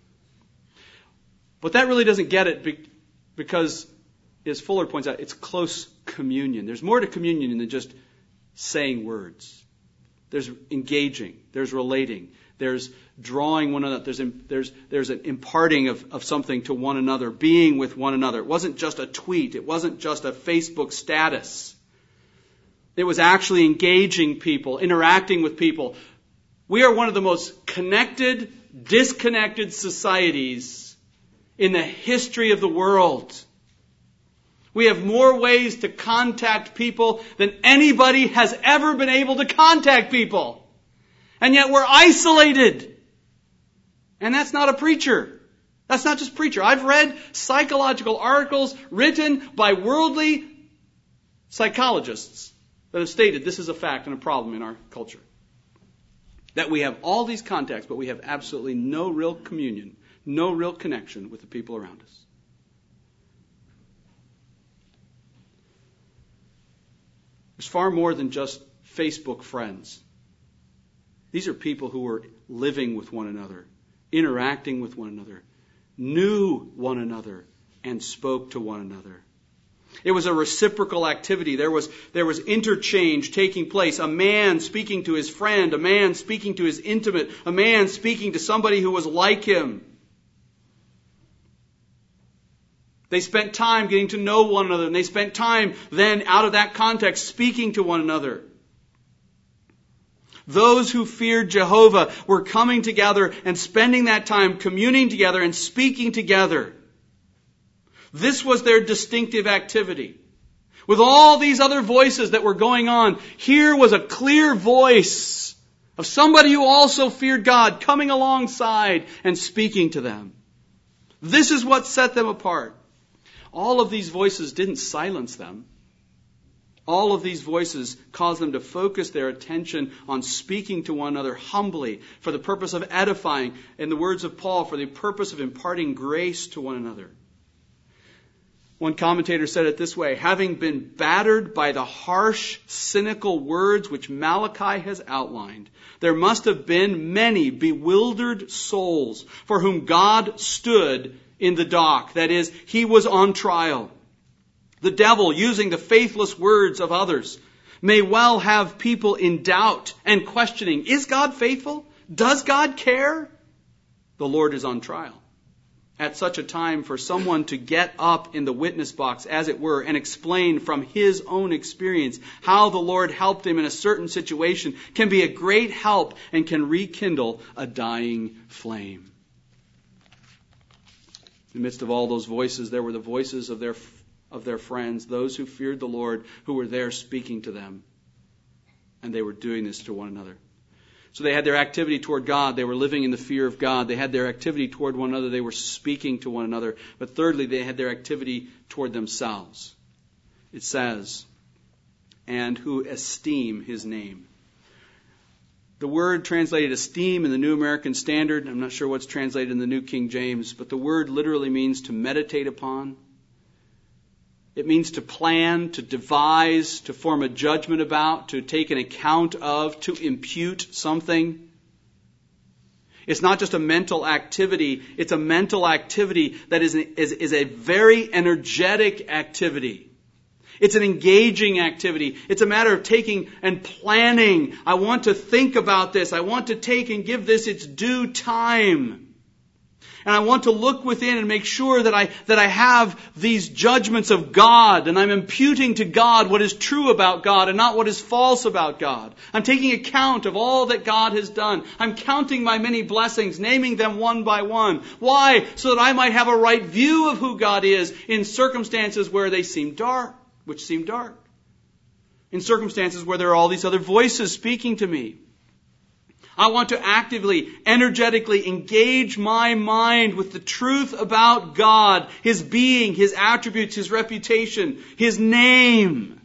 But that really doesn't get it because, as Fuller points out, it's close communion. There's more to communion than just saying words. There's engaging. There's relating. There's drawing one another. There's there's there's an imparting of, of something to one another, being with one another. It wasn't just a tweet. It wasn't just a Facebook status. It was actually engaging people, interacting with people. We are one of the most connected, disconnected societies in the history of the world. We have more ways to contact people than anybody has ever been able to contact people. And yet we're isolated. And that's not a preacher. That's not just preacher. I've read psychological articles written by worldly psychologists that have stated this is a fact and a problem in our culture. That we have all these contacts, but we have absolutely no real communion, no real connection with the people around us. far more than just Facebook friends. These are people who were living with one another, interacting with one another, knew one another, and spoke to one another. It was a reciprocal activity. There was, there was interchange taking place. A man speaking to his friend, a man speaking to his intimate, a man speaking to somebody who was like him. They spent time getting to know one another, and they spent time then out of that context speaking to one another. Those who feared Jehovah were coming together and spending that time communing together and speaking together. This was their distinctive activity. With all these other voices that were going on, here was a clear voice of somebody who also feared God coming alongside and speaking to them. This is what set them apart. All of these voices didn't silence them. All of these voices caused them to focus their attention on speaking to one another humbly for the purpose of edifying, in the words of Paul, for the purpose of imparting grace to one another. One commentator said it this way: having been battered by the harsh, cynical words which Malachi has outlined, there must have been many bewildered souls for whom God stood in the dock. That is, he was on trial. The devil, using the faithless words of others, may well have people in doubt and questioning. Is God faithful? Does God care? The Lord is on trial. At such a time, for someone to get up in the witness box, as it were, and explain from his own experience how the Lord helped him in a certain situation can be a great help and can rekindle a dying flame. In the midst of all those voices, there were the voices of their of their friends, those who feared the Lord, who were there speaking to them. And they were doing this to one another. So they had their activity toward God. They were living in the fear of God. They had their activity toward one another. They were speaking to one another. But thirdly, they had their activity toward themselves. It says, and who esteem his name. The word translated esteem in the New American Standard, I'm not sure what's translated in the New King James, but the word literally means to meditate upon. It means to plan, to devise, to form a judgment about, to take an account of, to impute something. It's not just a mental activity. It's a mental activity that is, is, is a very energetic activity. It's an engaging activity. It's a matter of taking and planning. I want to think about this. I want to take and give this its due time. And I want to look within and make sure that I, that I have these judgments of God, and I'm imputing to God what is true about God and not what is false about God. I'm taking account of all that God has done. I'm counting my many blessings, naming them one by one. Why? So that I might have a right view of who God is in circumstances where they seem dark, which seem dark. In circumstances where there are all these other voices speaking to me. I want to actively, energetically engage my mind with the truth about God, His being, His attributes, His reputation, His name.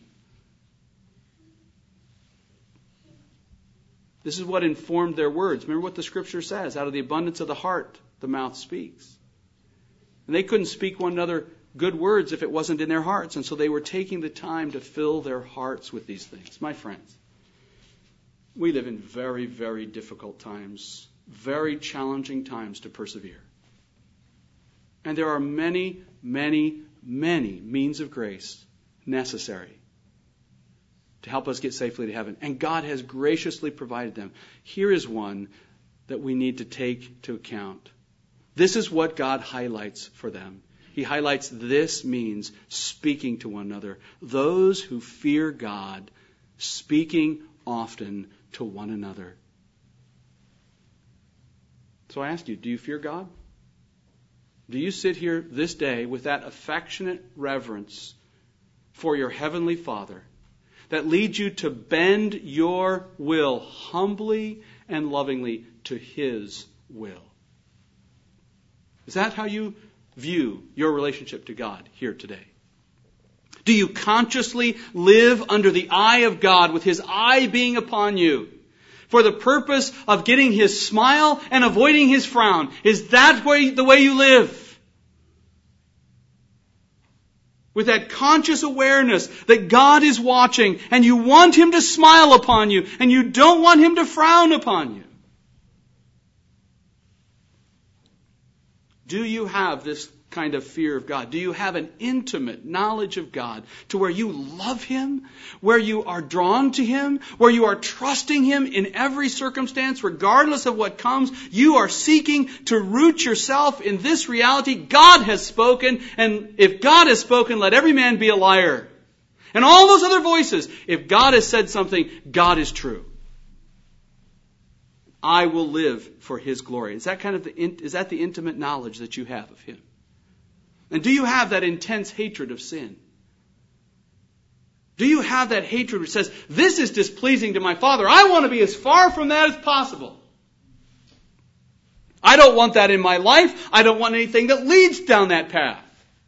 This is what informed their words. Remember what the Scripture says, out of the abundance of the heart, the mouth speaks. And they couldn't speak one another good words if it wasn't in their hearts. And so they were taking the time to fill their hearts with these things. My friends, we live in very, very difficult times, very challenging times to persevere. And there are many, many, many means of grace necessary to help us get safely to heaven. And God has graciously provided them. Here is one that we need to take to account. This is what God highlights for them. He highlights this means speaking to one another. Those who fear God, speaking often to one another. So I ask you, do you fear God? Do you sit here this day with that affectionate reverence for your heavenly Father that leads you to bend your will humbly and lovingly to His will? Is that how you view your relationship to God here today? Do you consciously live under the eye of God with His eye being upon you for the purpose of getting His smile and avoiding His frown? Is that the way you live? with that conscious awareness that God is watching and you want Him to smile upon you and you don't want Him to frown upon you. Do you have this kind of fear of God? Do you have an intimate knowledge of God to where you love Him, where you are drawn to Him, where you are trusting Him in every circumstance, regardless of what comes? You are seeking to root yourself in this reality. God has spoken, and if God has spoken, let every man be a liar. And all those other voices, if God has said something, God is true. I will live for His glory. Is that kind of the, is that the intimate knowledge that you have of Him? And do you have that intense hatred of sin? Do you have that hatred which says, this is displeasing to my Father. I want to be as far from that as possible. I don't want that in my life. I don't want anything that leads down that path.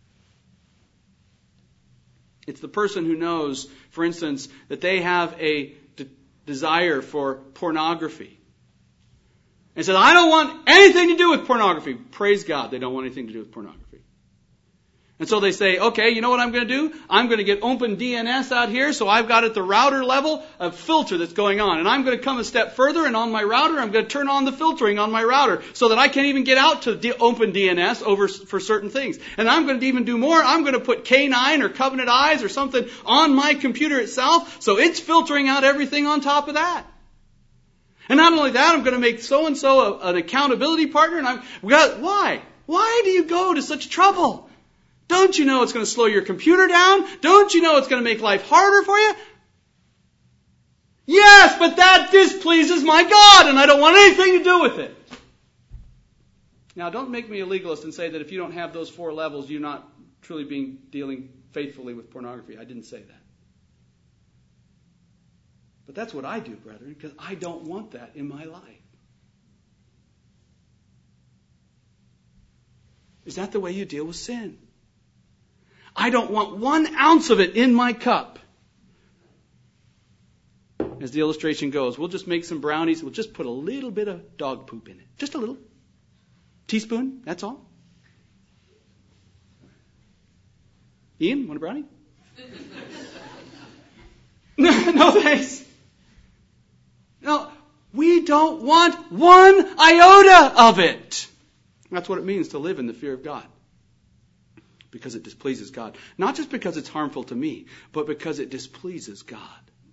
It's the person who knows, for instance, that they have a de- desire for pornography. And says, I don't want anything to do with pornography. Praise God, they don't want anything to do with pornography. And so they say, okay, you know what I'm going to do? I'm going to get open D N S out here, so I've got at the router level a filter that's going on. And I'm going to come a step further, and on my router, I'm going to turn on the filtering on my router so that I can't even get out to D- open D N S over for certain things. And I'm going to even do more. I'm going to put K nine or Covenant Eyes or something on my computer itself, so it's filtering out everything on top of that. And not only that, I'm going to make so-and-so a, an accountability partner. And I'm, why? Why do you go to such trouble? Don't you know it's going to slow your computer down? Don't you know it's going to make life harder for you? Yes, but that displeases my God, and I don't want anything to do with it. Now, don't make me a legalist and say that if you don't have those four levels, you're not truly being dealing faithfully with pornography. I didn't say that. But that's what I do, brethren, because I don't want that in my life. Is that the way you deal with sin? I don't want one ounce of it in my cup. As the illustration goes, we'll just make some brownies. We'll just put a little bit of dog poop in it. Just a little. Teaspoon, that's all. Ian, want a brownie? No, thanks. No, we don't want one iota of it. That's what it means to live in the fear of God. Because it displeases God. Not just because it's harmful to me, but because it displeases God.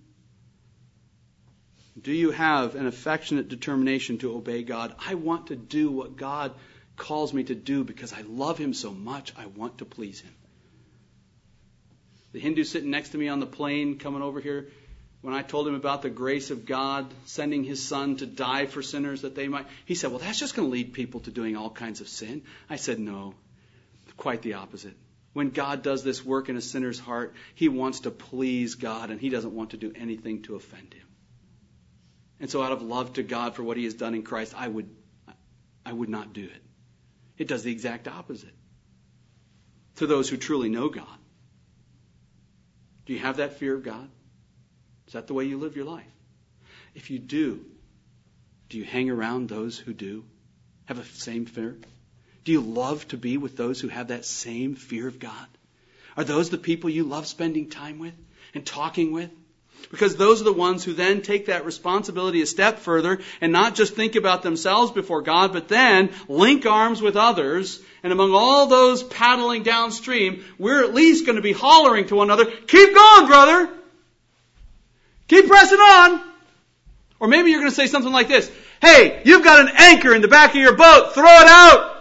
Do you have an affectionate determination to obey God? I want to do what God calls me to do because I love Him so much. I want to please Him. The Hindu sitting next to me on the plane coming over here, when I told him about the grace of God sending His Son to die for sinners that they might, he said, well, that's just going to lead people to doing all kinds of sin. I said, no, quite the opposite. When God does this work in a sinner's heart, He wants to please God, and He doesn't want to do anything to offend Him. And so out of love to God for what He has done in Christ, I would, I would not do it. It does the exact opposite to those who truly know God. Do you have that fear of God? Is that the way you live your life? If you do, do you hang around those who do have the same fear? Do you love to be with those who have that same fear of God? Are those the people you love spending time with and talking with? Because those are the ones who then take that responsibility a step further and not just think about themselves before God, but then link arms with others. And among all those paddling downstream, we're at least going to be hollering to one another, keep going, brother! Keep pressing on! Or maybe you're going to say something like this, hey, you've got an anchor in the back of your boat, throw it out!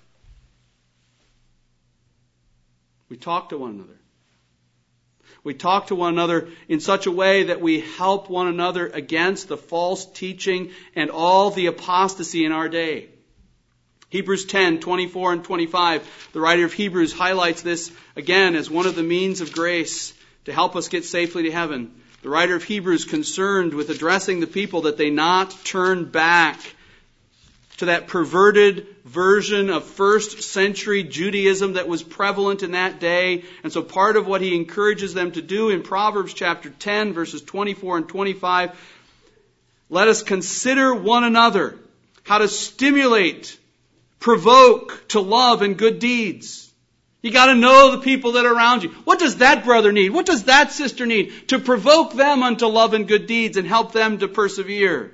We talk to one another. We talk to one another in such a way that we help one another against the false teaching and all the apostasy in our day. Hebrews ten, twenty-four and twenty-five, the writer of Hebrews highlights this again as one of the means of grace to help us get safely to heaven. The writer of Hebrews concerned with addressing the people that they not turn back to that perverted version of first century Judaism that was prevalent in that day. And so part of what he encourages them to do in Proverbs chapter ten, verses twenty-four and twenty-five, let us consider one another, how to stimulate, provoke to love and good deeds. You got to know the people that are around you. What does that brother need? What does that sister need? To provoke them unto love and good deeds and help them to persevere.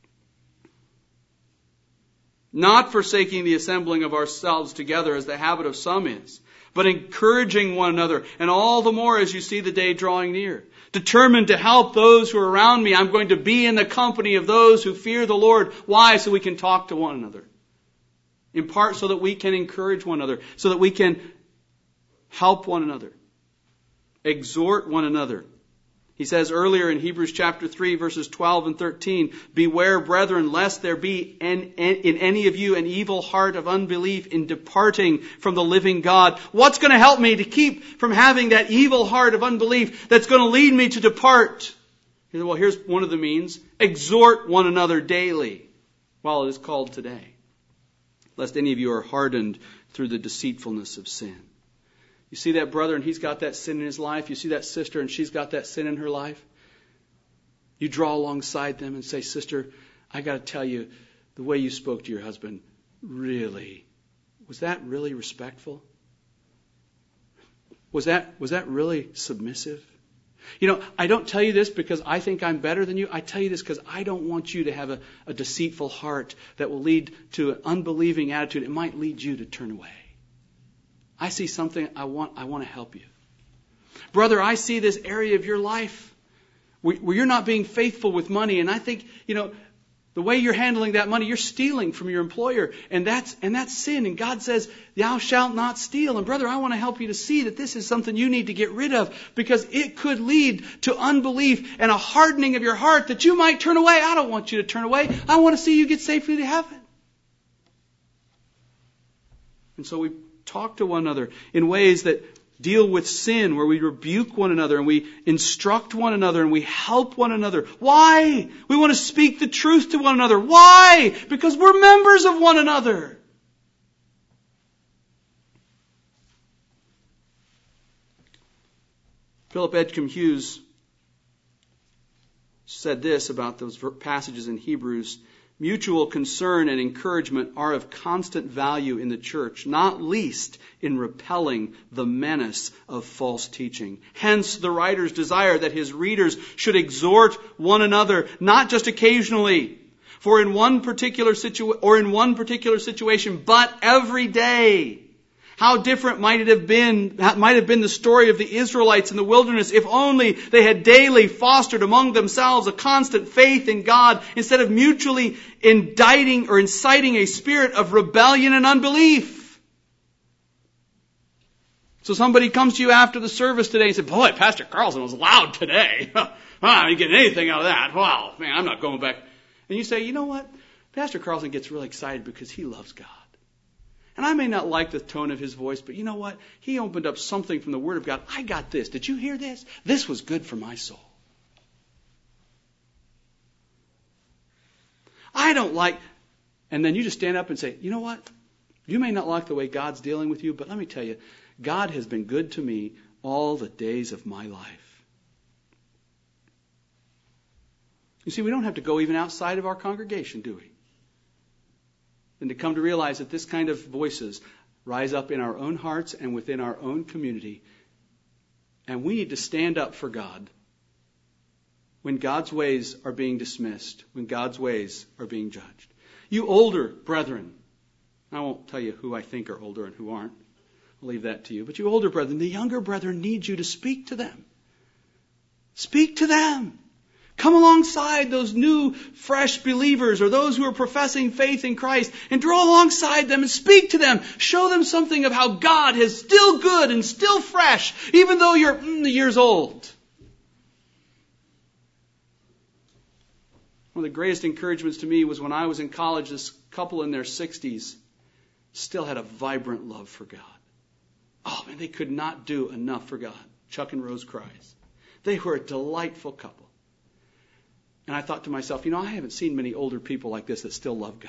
Not forsaking the assembling of ourselves together as the habit of some is, but encouraging one another, and all the more as you see the day drawing near. Determined to help those who are around me. I'm going to be in the company of those who fear the Lord. Why? So we can talk to one another. In part so that we can encourage one another, so that we can help one another, exhort one another. He says earlier in Hebrews chapter three, verses twelve and thirteen, beware, brethren, lest there be in, in any of you an evil heart of unbelief in departing from the living God. What's going to help me to keep from having that evil heart of unbelief that's going to lead me to depart? Well, here's one of the means. Exhort one another daily while it is called today, lest any of you are hardened through the deceitfulness of sin. You see that brother and he's got that sin in his life. You see that sister and she's got that sin in her life. You draw alongside them and say, sister, I got to tell you, the way you spoke to your husband, really, was that really respectful? Was that, was that really submissive? You know, I don't tell you this because I think I'm better than you. I tell you this because I don't want you to have a, a deceitful heart that will lead to an unbelieving attitude. It might lead you to turn away. I see something, I want I want to help you. Brother, I see this area of your life where, where you're not being faithful with money. And I think, you know, the way you're handling that money, you're stealing from your employer. And that's and that's sin. And God says, thou shalt not steal. And brother, I want to help you to see that this is something you need to get rid of, because it could lead to unbelief and a hardening of your heart that you might turn away. I don't want you to turn away. I want to see you get safely to heaven. And so we talk to one another in ways that deal with sin, where we rebuke one another and we instruct one another and we help one another. Why? We want to speak the truth to one another. Why? Because we're members of one another. Philip Edgecombe Hughes said this about those passages in Hebrews. Mutual concern and encouragement are of constant value in the church, not least in repelling the menace of false teaching. Hence, the writer's desire that his readers should exhort one another, not just occasionally, for in one particular situ- or in one particular situation, but every day. How different might it have been, might have been the story of the Israelites in the wilderness if only they had daily fostered among themselves a constant faith in God instead of mutually indicting or inciting a spirit of rebellion and unbelief. So somebody comes to you after the service today and says, boy, Pastor Carlson was loud today. I didn't get anything out of that. Wow, man, I'm not going back. And you say, you know what? Pastor Carlson gets really excited because he loves God. And I may not like the tone of his voice, but you know what? He opened up something from the Word of God. I got this. Did you hear this? This was good for my soul. I don't like... And then you just stand up and say, you know what? You may not like the way God's dealing with you, but let me tell you, God has been good to me all the days of my life. You see, we don't have to go even outside of our congregation, do we? And to come to realize that this kind of voices rise up in our own hearts and within our own community. And we need to stand up for God when God's ways are being dismissed, when God's ways are being judged. You older brethren, I won't tell you who I think are older and who aren't. I'll leave that to you. But you older brethren, the younger brethren need you to speak to them. Speak to them. Come alongside those new, fresh believers or those who are professing faith in Christ and draw alongside them and speak to them. Show them something of how God is still good and still fresh, even though you're mm, years old. One of the greatest encouragements to me was when I was in college, this couple in their sixties still had a vibrant love for God. Oh man, they could not do enough for God. Chuck and Rose Cries. They were a delightful couple. And I thought to myself, you know, I haven't seen many older people like this that still love God.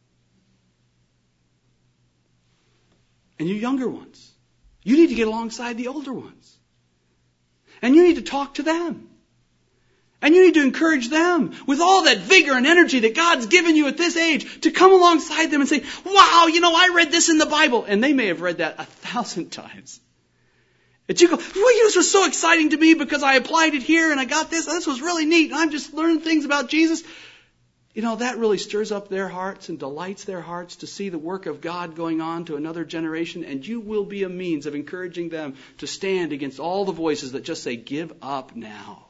And you younger ones, you need to get alongside the older ones. And you need to talk to them. And you need to encourage them with all that vigor and energy that God's given you at this age to come alongside them and say, wow, you know, I read this in the Bible. And they may have read that a thousand times. And you go, well, this was so exciting to me because I applied it here and I got this. This was really neat. And I'm just learning things about Jesus. You know, that really stirs up their hearts and delights their hearts to see the work of God going on to another generation. And you will be a means of encouraging them to stand against all the voices that just say, give up now.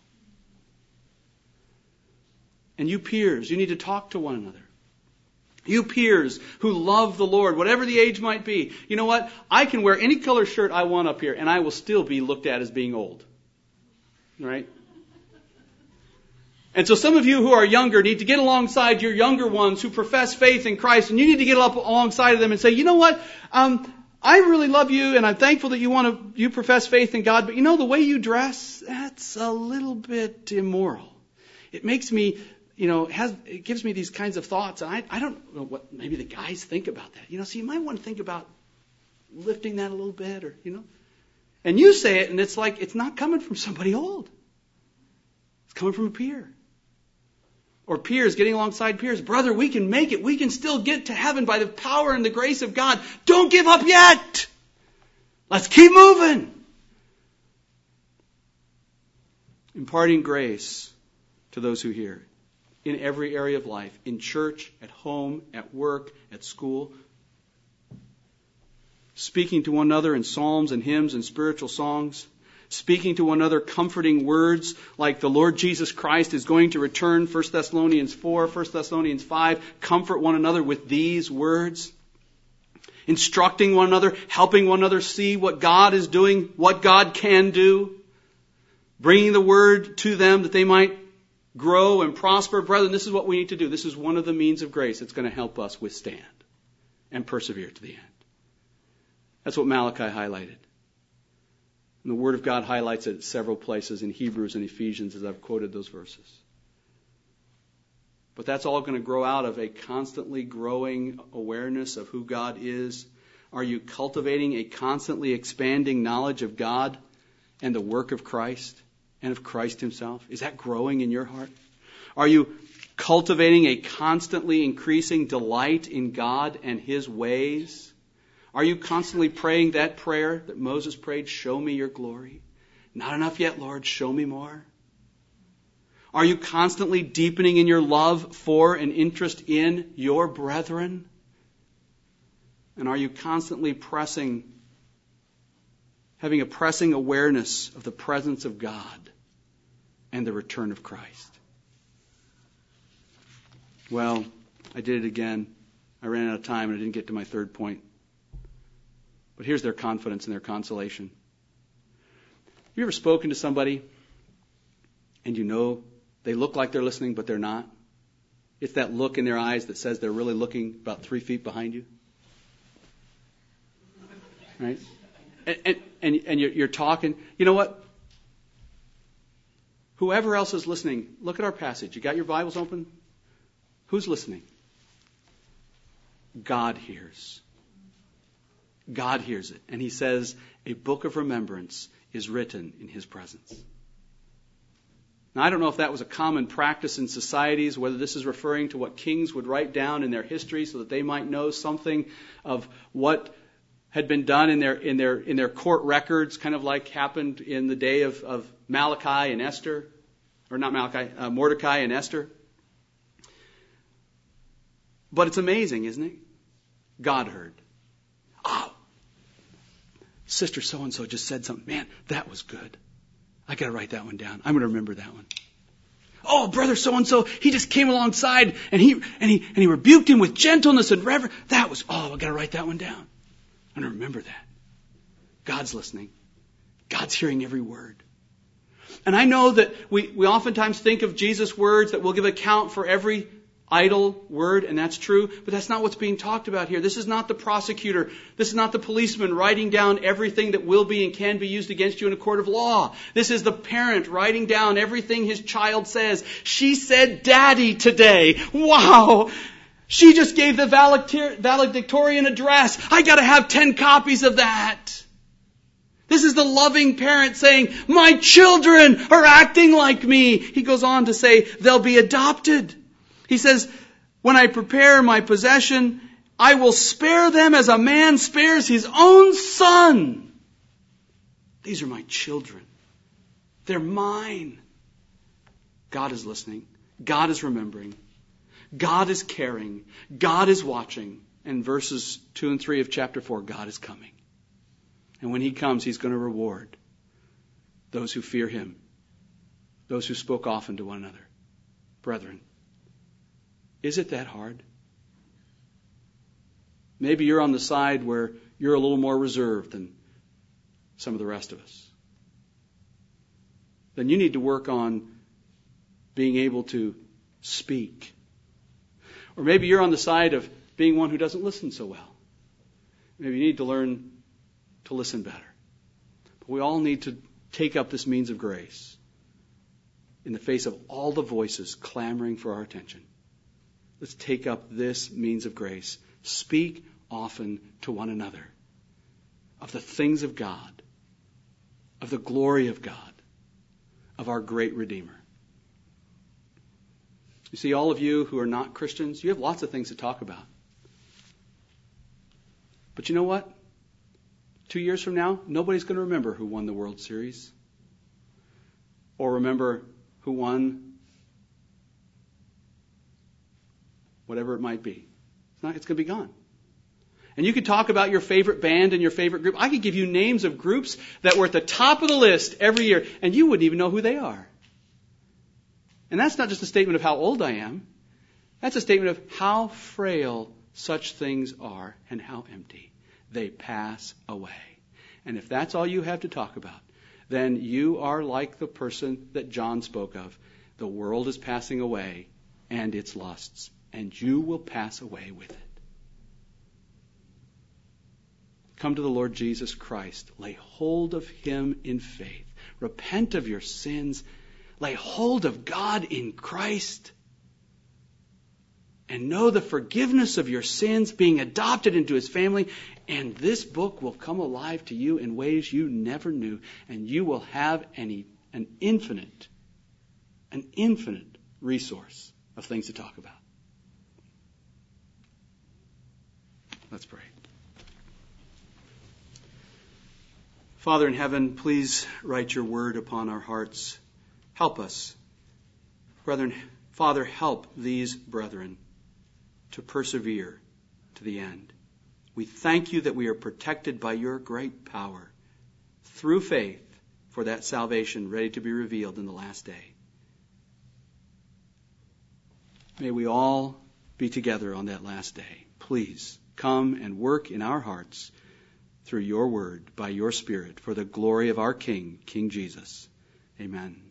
And you peers, you need to talk to one another. You peers who love the Lord, whatever the age might be. You know what? I can wear any color shirt I want up here and I will still be looked at as being old. Right? And so some of you who are younger need to get alongside your younger ones who profess faith in Christ, and you need to get up alongside of them and say, you know what? Um, I really love you and I'm thankful that you want to, you profess faith in God, but you know the way you dress, that's a little bit immoral. It makes me You know, it, has, it gives me these kinds of thoughts. And I, I don't know what maybe the guys think about that. You know, so you might want to think about lifting that a little bit or, you know. And you say it and it's like it's not coming from somebody old. It's coming from a peer. Or peers getting alongside peers. Brother, we can make it. We can still get to heaven by the power and the grace of God. Don't give up yet. Let's keep moving. Imparting grace to those who hear. In every area of life, in church, at home, at work, at school. Speaking to one another in psalms and hymns and spiritual songs. Speaking to one another comforting words like the Lord Jesus Christ is going to return, First Thessalonians four, First Thessalonians five. Comfort one another with these words. Instructing one another, helping one another see what God is doing, what God can do. Bringing the word to them that they might grow and prosper. Brethren, this is what we need to do. This is one of the means of grace that's going to help us withstand and persevere to the end. That's what Malachi highlighted. And the Word of God highlights it at several places in Hebrews and Ephesians as I've quoted those verses. But that's all going to grow out of a constantly growing awareness of who God is. Are you cultivating a constantly expanding knowledge of God and the work of Christ? And of Christ Himself? Is that growing in your heart? Are you cultivating a constantly increasing delight in God and His ways? Are you constantly praying that prayer that Moses prayed, show me your glory? Not enough yet, Lord, show me more. Are you constantly deepening in your love for and interest in your brethren? And are you constantly pressing having a pressing awareness of the presence of God and the return of Christ? Well, I did it again. I ran out of time and I didn't get to my third point. But here's their confidence and their consolation. Have you ever spoken to somebody and you know they look like they're listening, but they're not? It's that look in their eyes that says they're really looking about three feet behind you. Right? And, and, and, and you're, you're talking. You know what? Whoever else is listening, look at our passage. You got your Bibles open? Who's listening? God hears. God hears it. And He says, a book of remembrance is written in His presence. Now, I don't know if that was a common practice in societies, whether this is referring to what kings would write down in their history so that they might know something of what had been done in their in their in their court records, kind of like happened in the day of, of Malachi and Esther, or not Malachi, uh, Mordecai and Esther. But it's amazing, isn't it? God heard. Oh, Sister so-and-so just said something. Man, that was good. I got to write that one down. I'm going to remember that one. Oh, brother so-and-so, he just came alongside and he and he and he rebuked him with gentleness and reverence. That was, oh, I got to write that one down. I'm going to remember that. God's listening. God's hearing every word. And I know that we, we oftentimes think of Jesus' words that we'll give account for every idle word, and that's true, but that's not what's being talked about here. This is not the prosecutor. This is not the policeman writing down everything that will be and can be used against you in a court of law. This is the parent writing down everything his child says. She said daddy today. Wow! She just gave the valedictorian address. I got to have ten copies of that. This is the loving parent saying, my children are acting like me. He goes on to say, they'll be adopted. He says, when I prepare my possession, I will spare them as a man spares his own son. These are my children. They're mine. God is listening. God is remembering. God is caring. God is watching. And verses two and three of chapter four, God is coming. And when He comes, He's going to reward those who fear Him, those who spoke often to one another. Brethren, is it that hard? Maybe you're on the side where you're a little more reserved than some of the rest of us. Then you need to work on being able to speak. Or maybe you're on the side of being one who doesn't listen so well. Maybe you need to learn to listen better. But we all need to take up this means of grace in the face of all the voices clamoring for our attention. Let's take up this means of grace. Speak often to one another of the things of God, of the glory of God, of our great Redeemer. You see, all of you who are not Christians, you have lots of things to talk about. But you know what? Two years from now, nobody's going to remember who won the World Series. Or remember who won whatever it might be. It's not, it's going to be gone. And you could talk about your favorite band and your favorite group. I could give you names of groups that were at the top of the list every year, and you wouldn't even know who they are. And that's not just a statement of how old I am. That's a statement of how frail such things are and how empty. They pass away. And if that's all you have to talk about, then you are like the person that John spoke of. The world is passing away and its lusts, and you will pass away with it. Come to the Lord Jesus Christ. Lay hold of Him in faith. Repent of your sins. Lay hold of God in Christ. And know the forgiveness of your sins, being adopted into His family. And this book will come alive to you in ways you never knew. And you will have an, an infinite, an infinite resource of things to talk about. Let's pray. Father in heaven, please write your word upon our hearts. Help us. Brethren, Father, help these brethren to persevere to the end. We thank you that we are protected by your great power through faith for that salvation ready to be revealed in the last day. May we all be together on that last day. Please come and work in our hearts through your word, by your Spirit, for the glory of our King, King Jesus. Amen.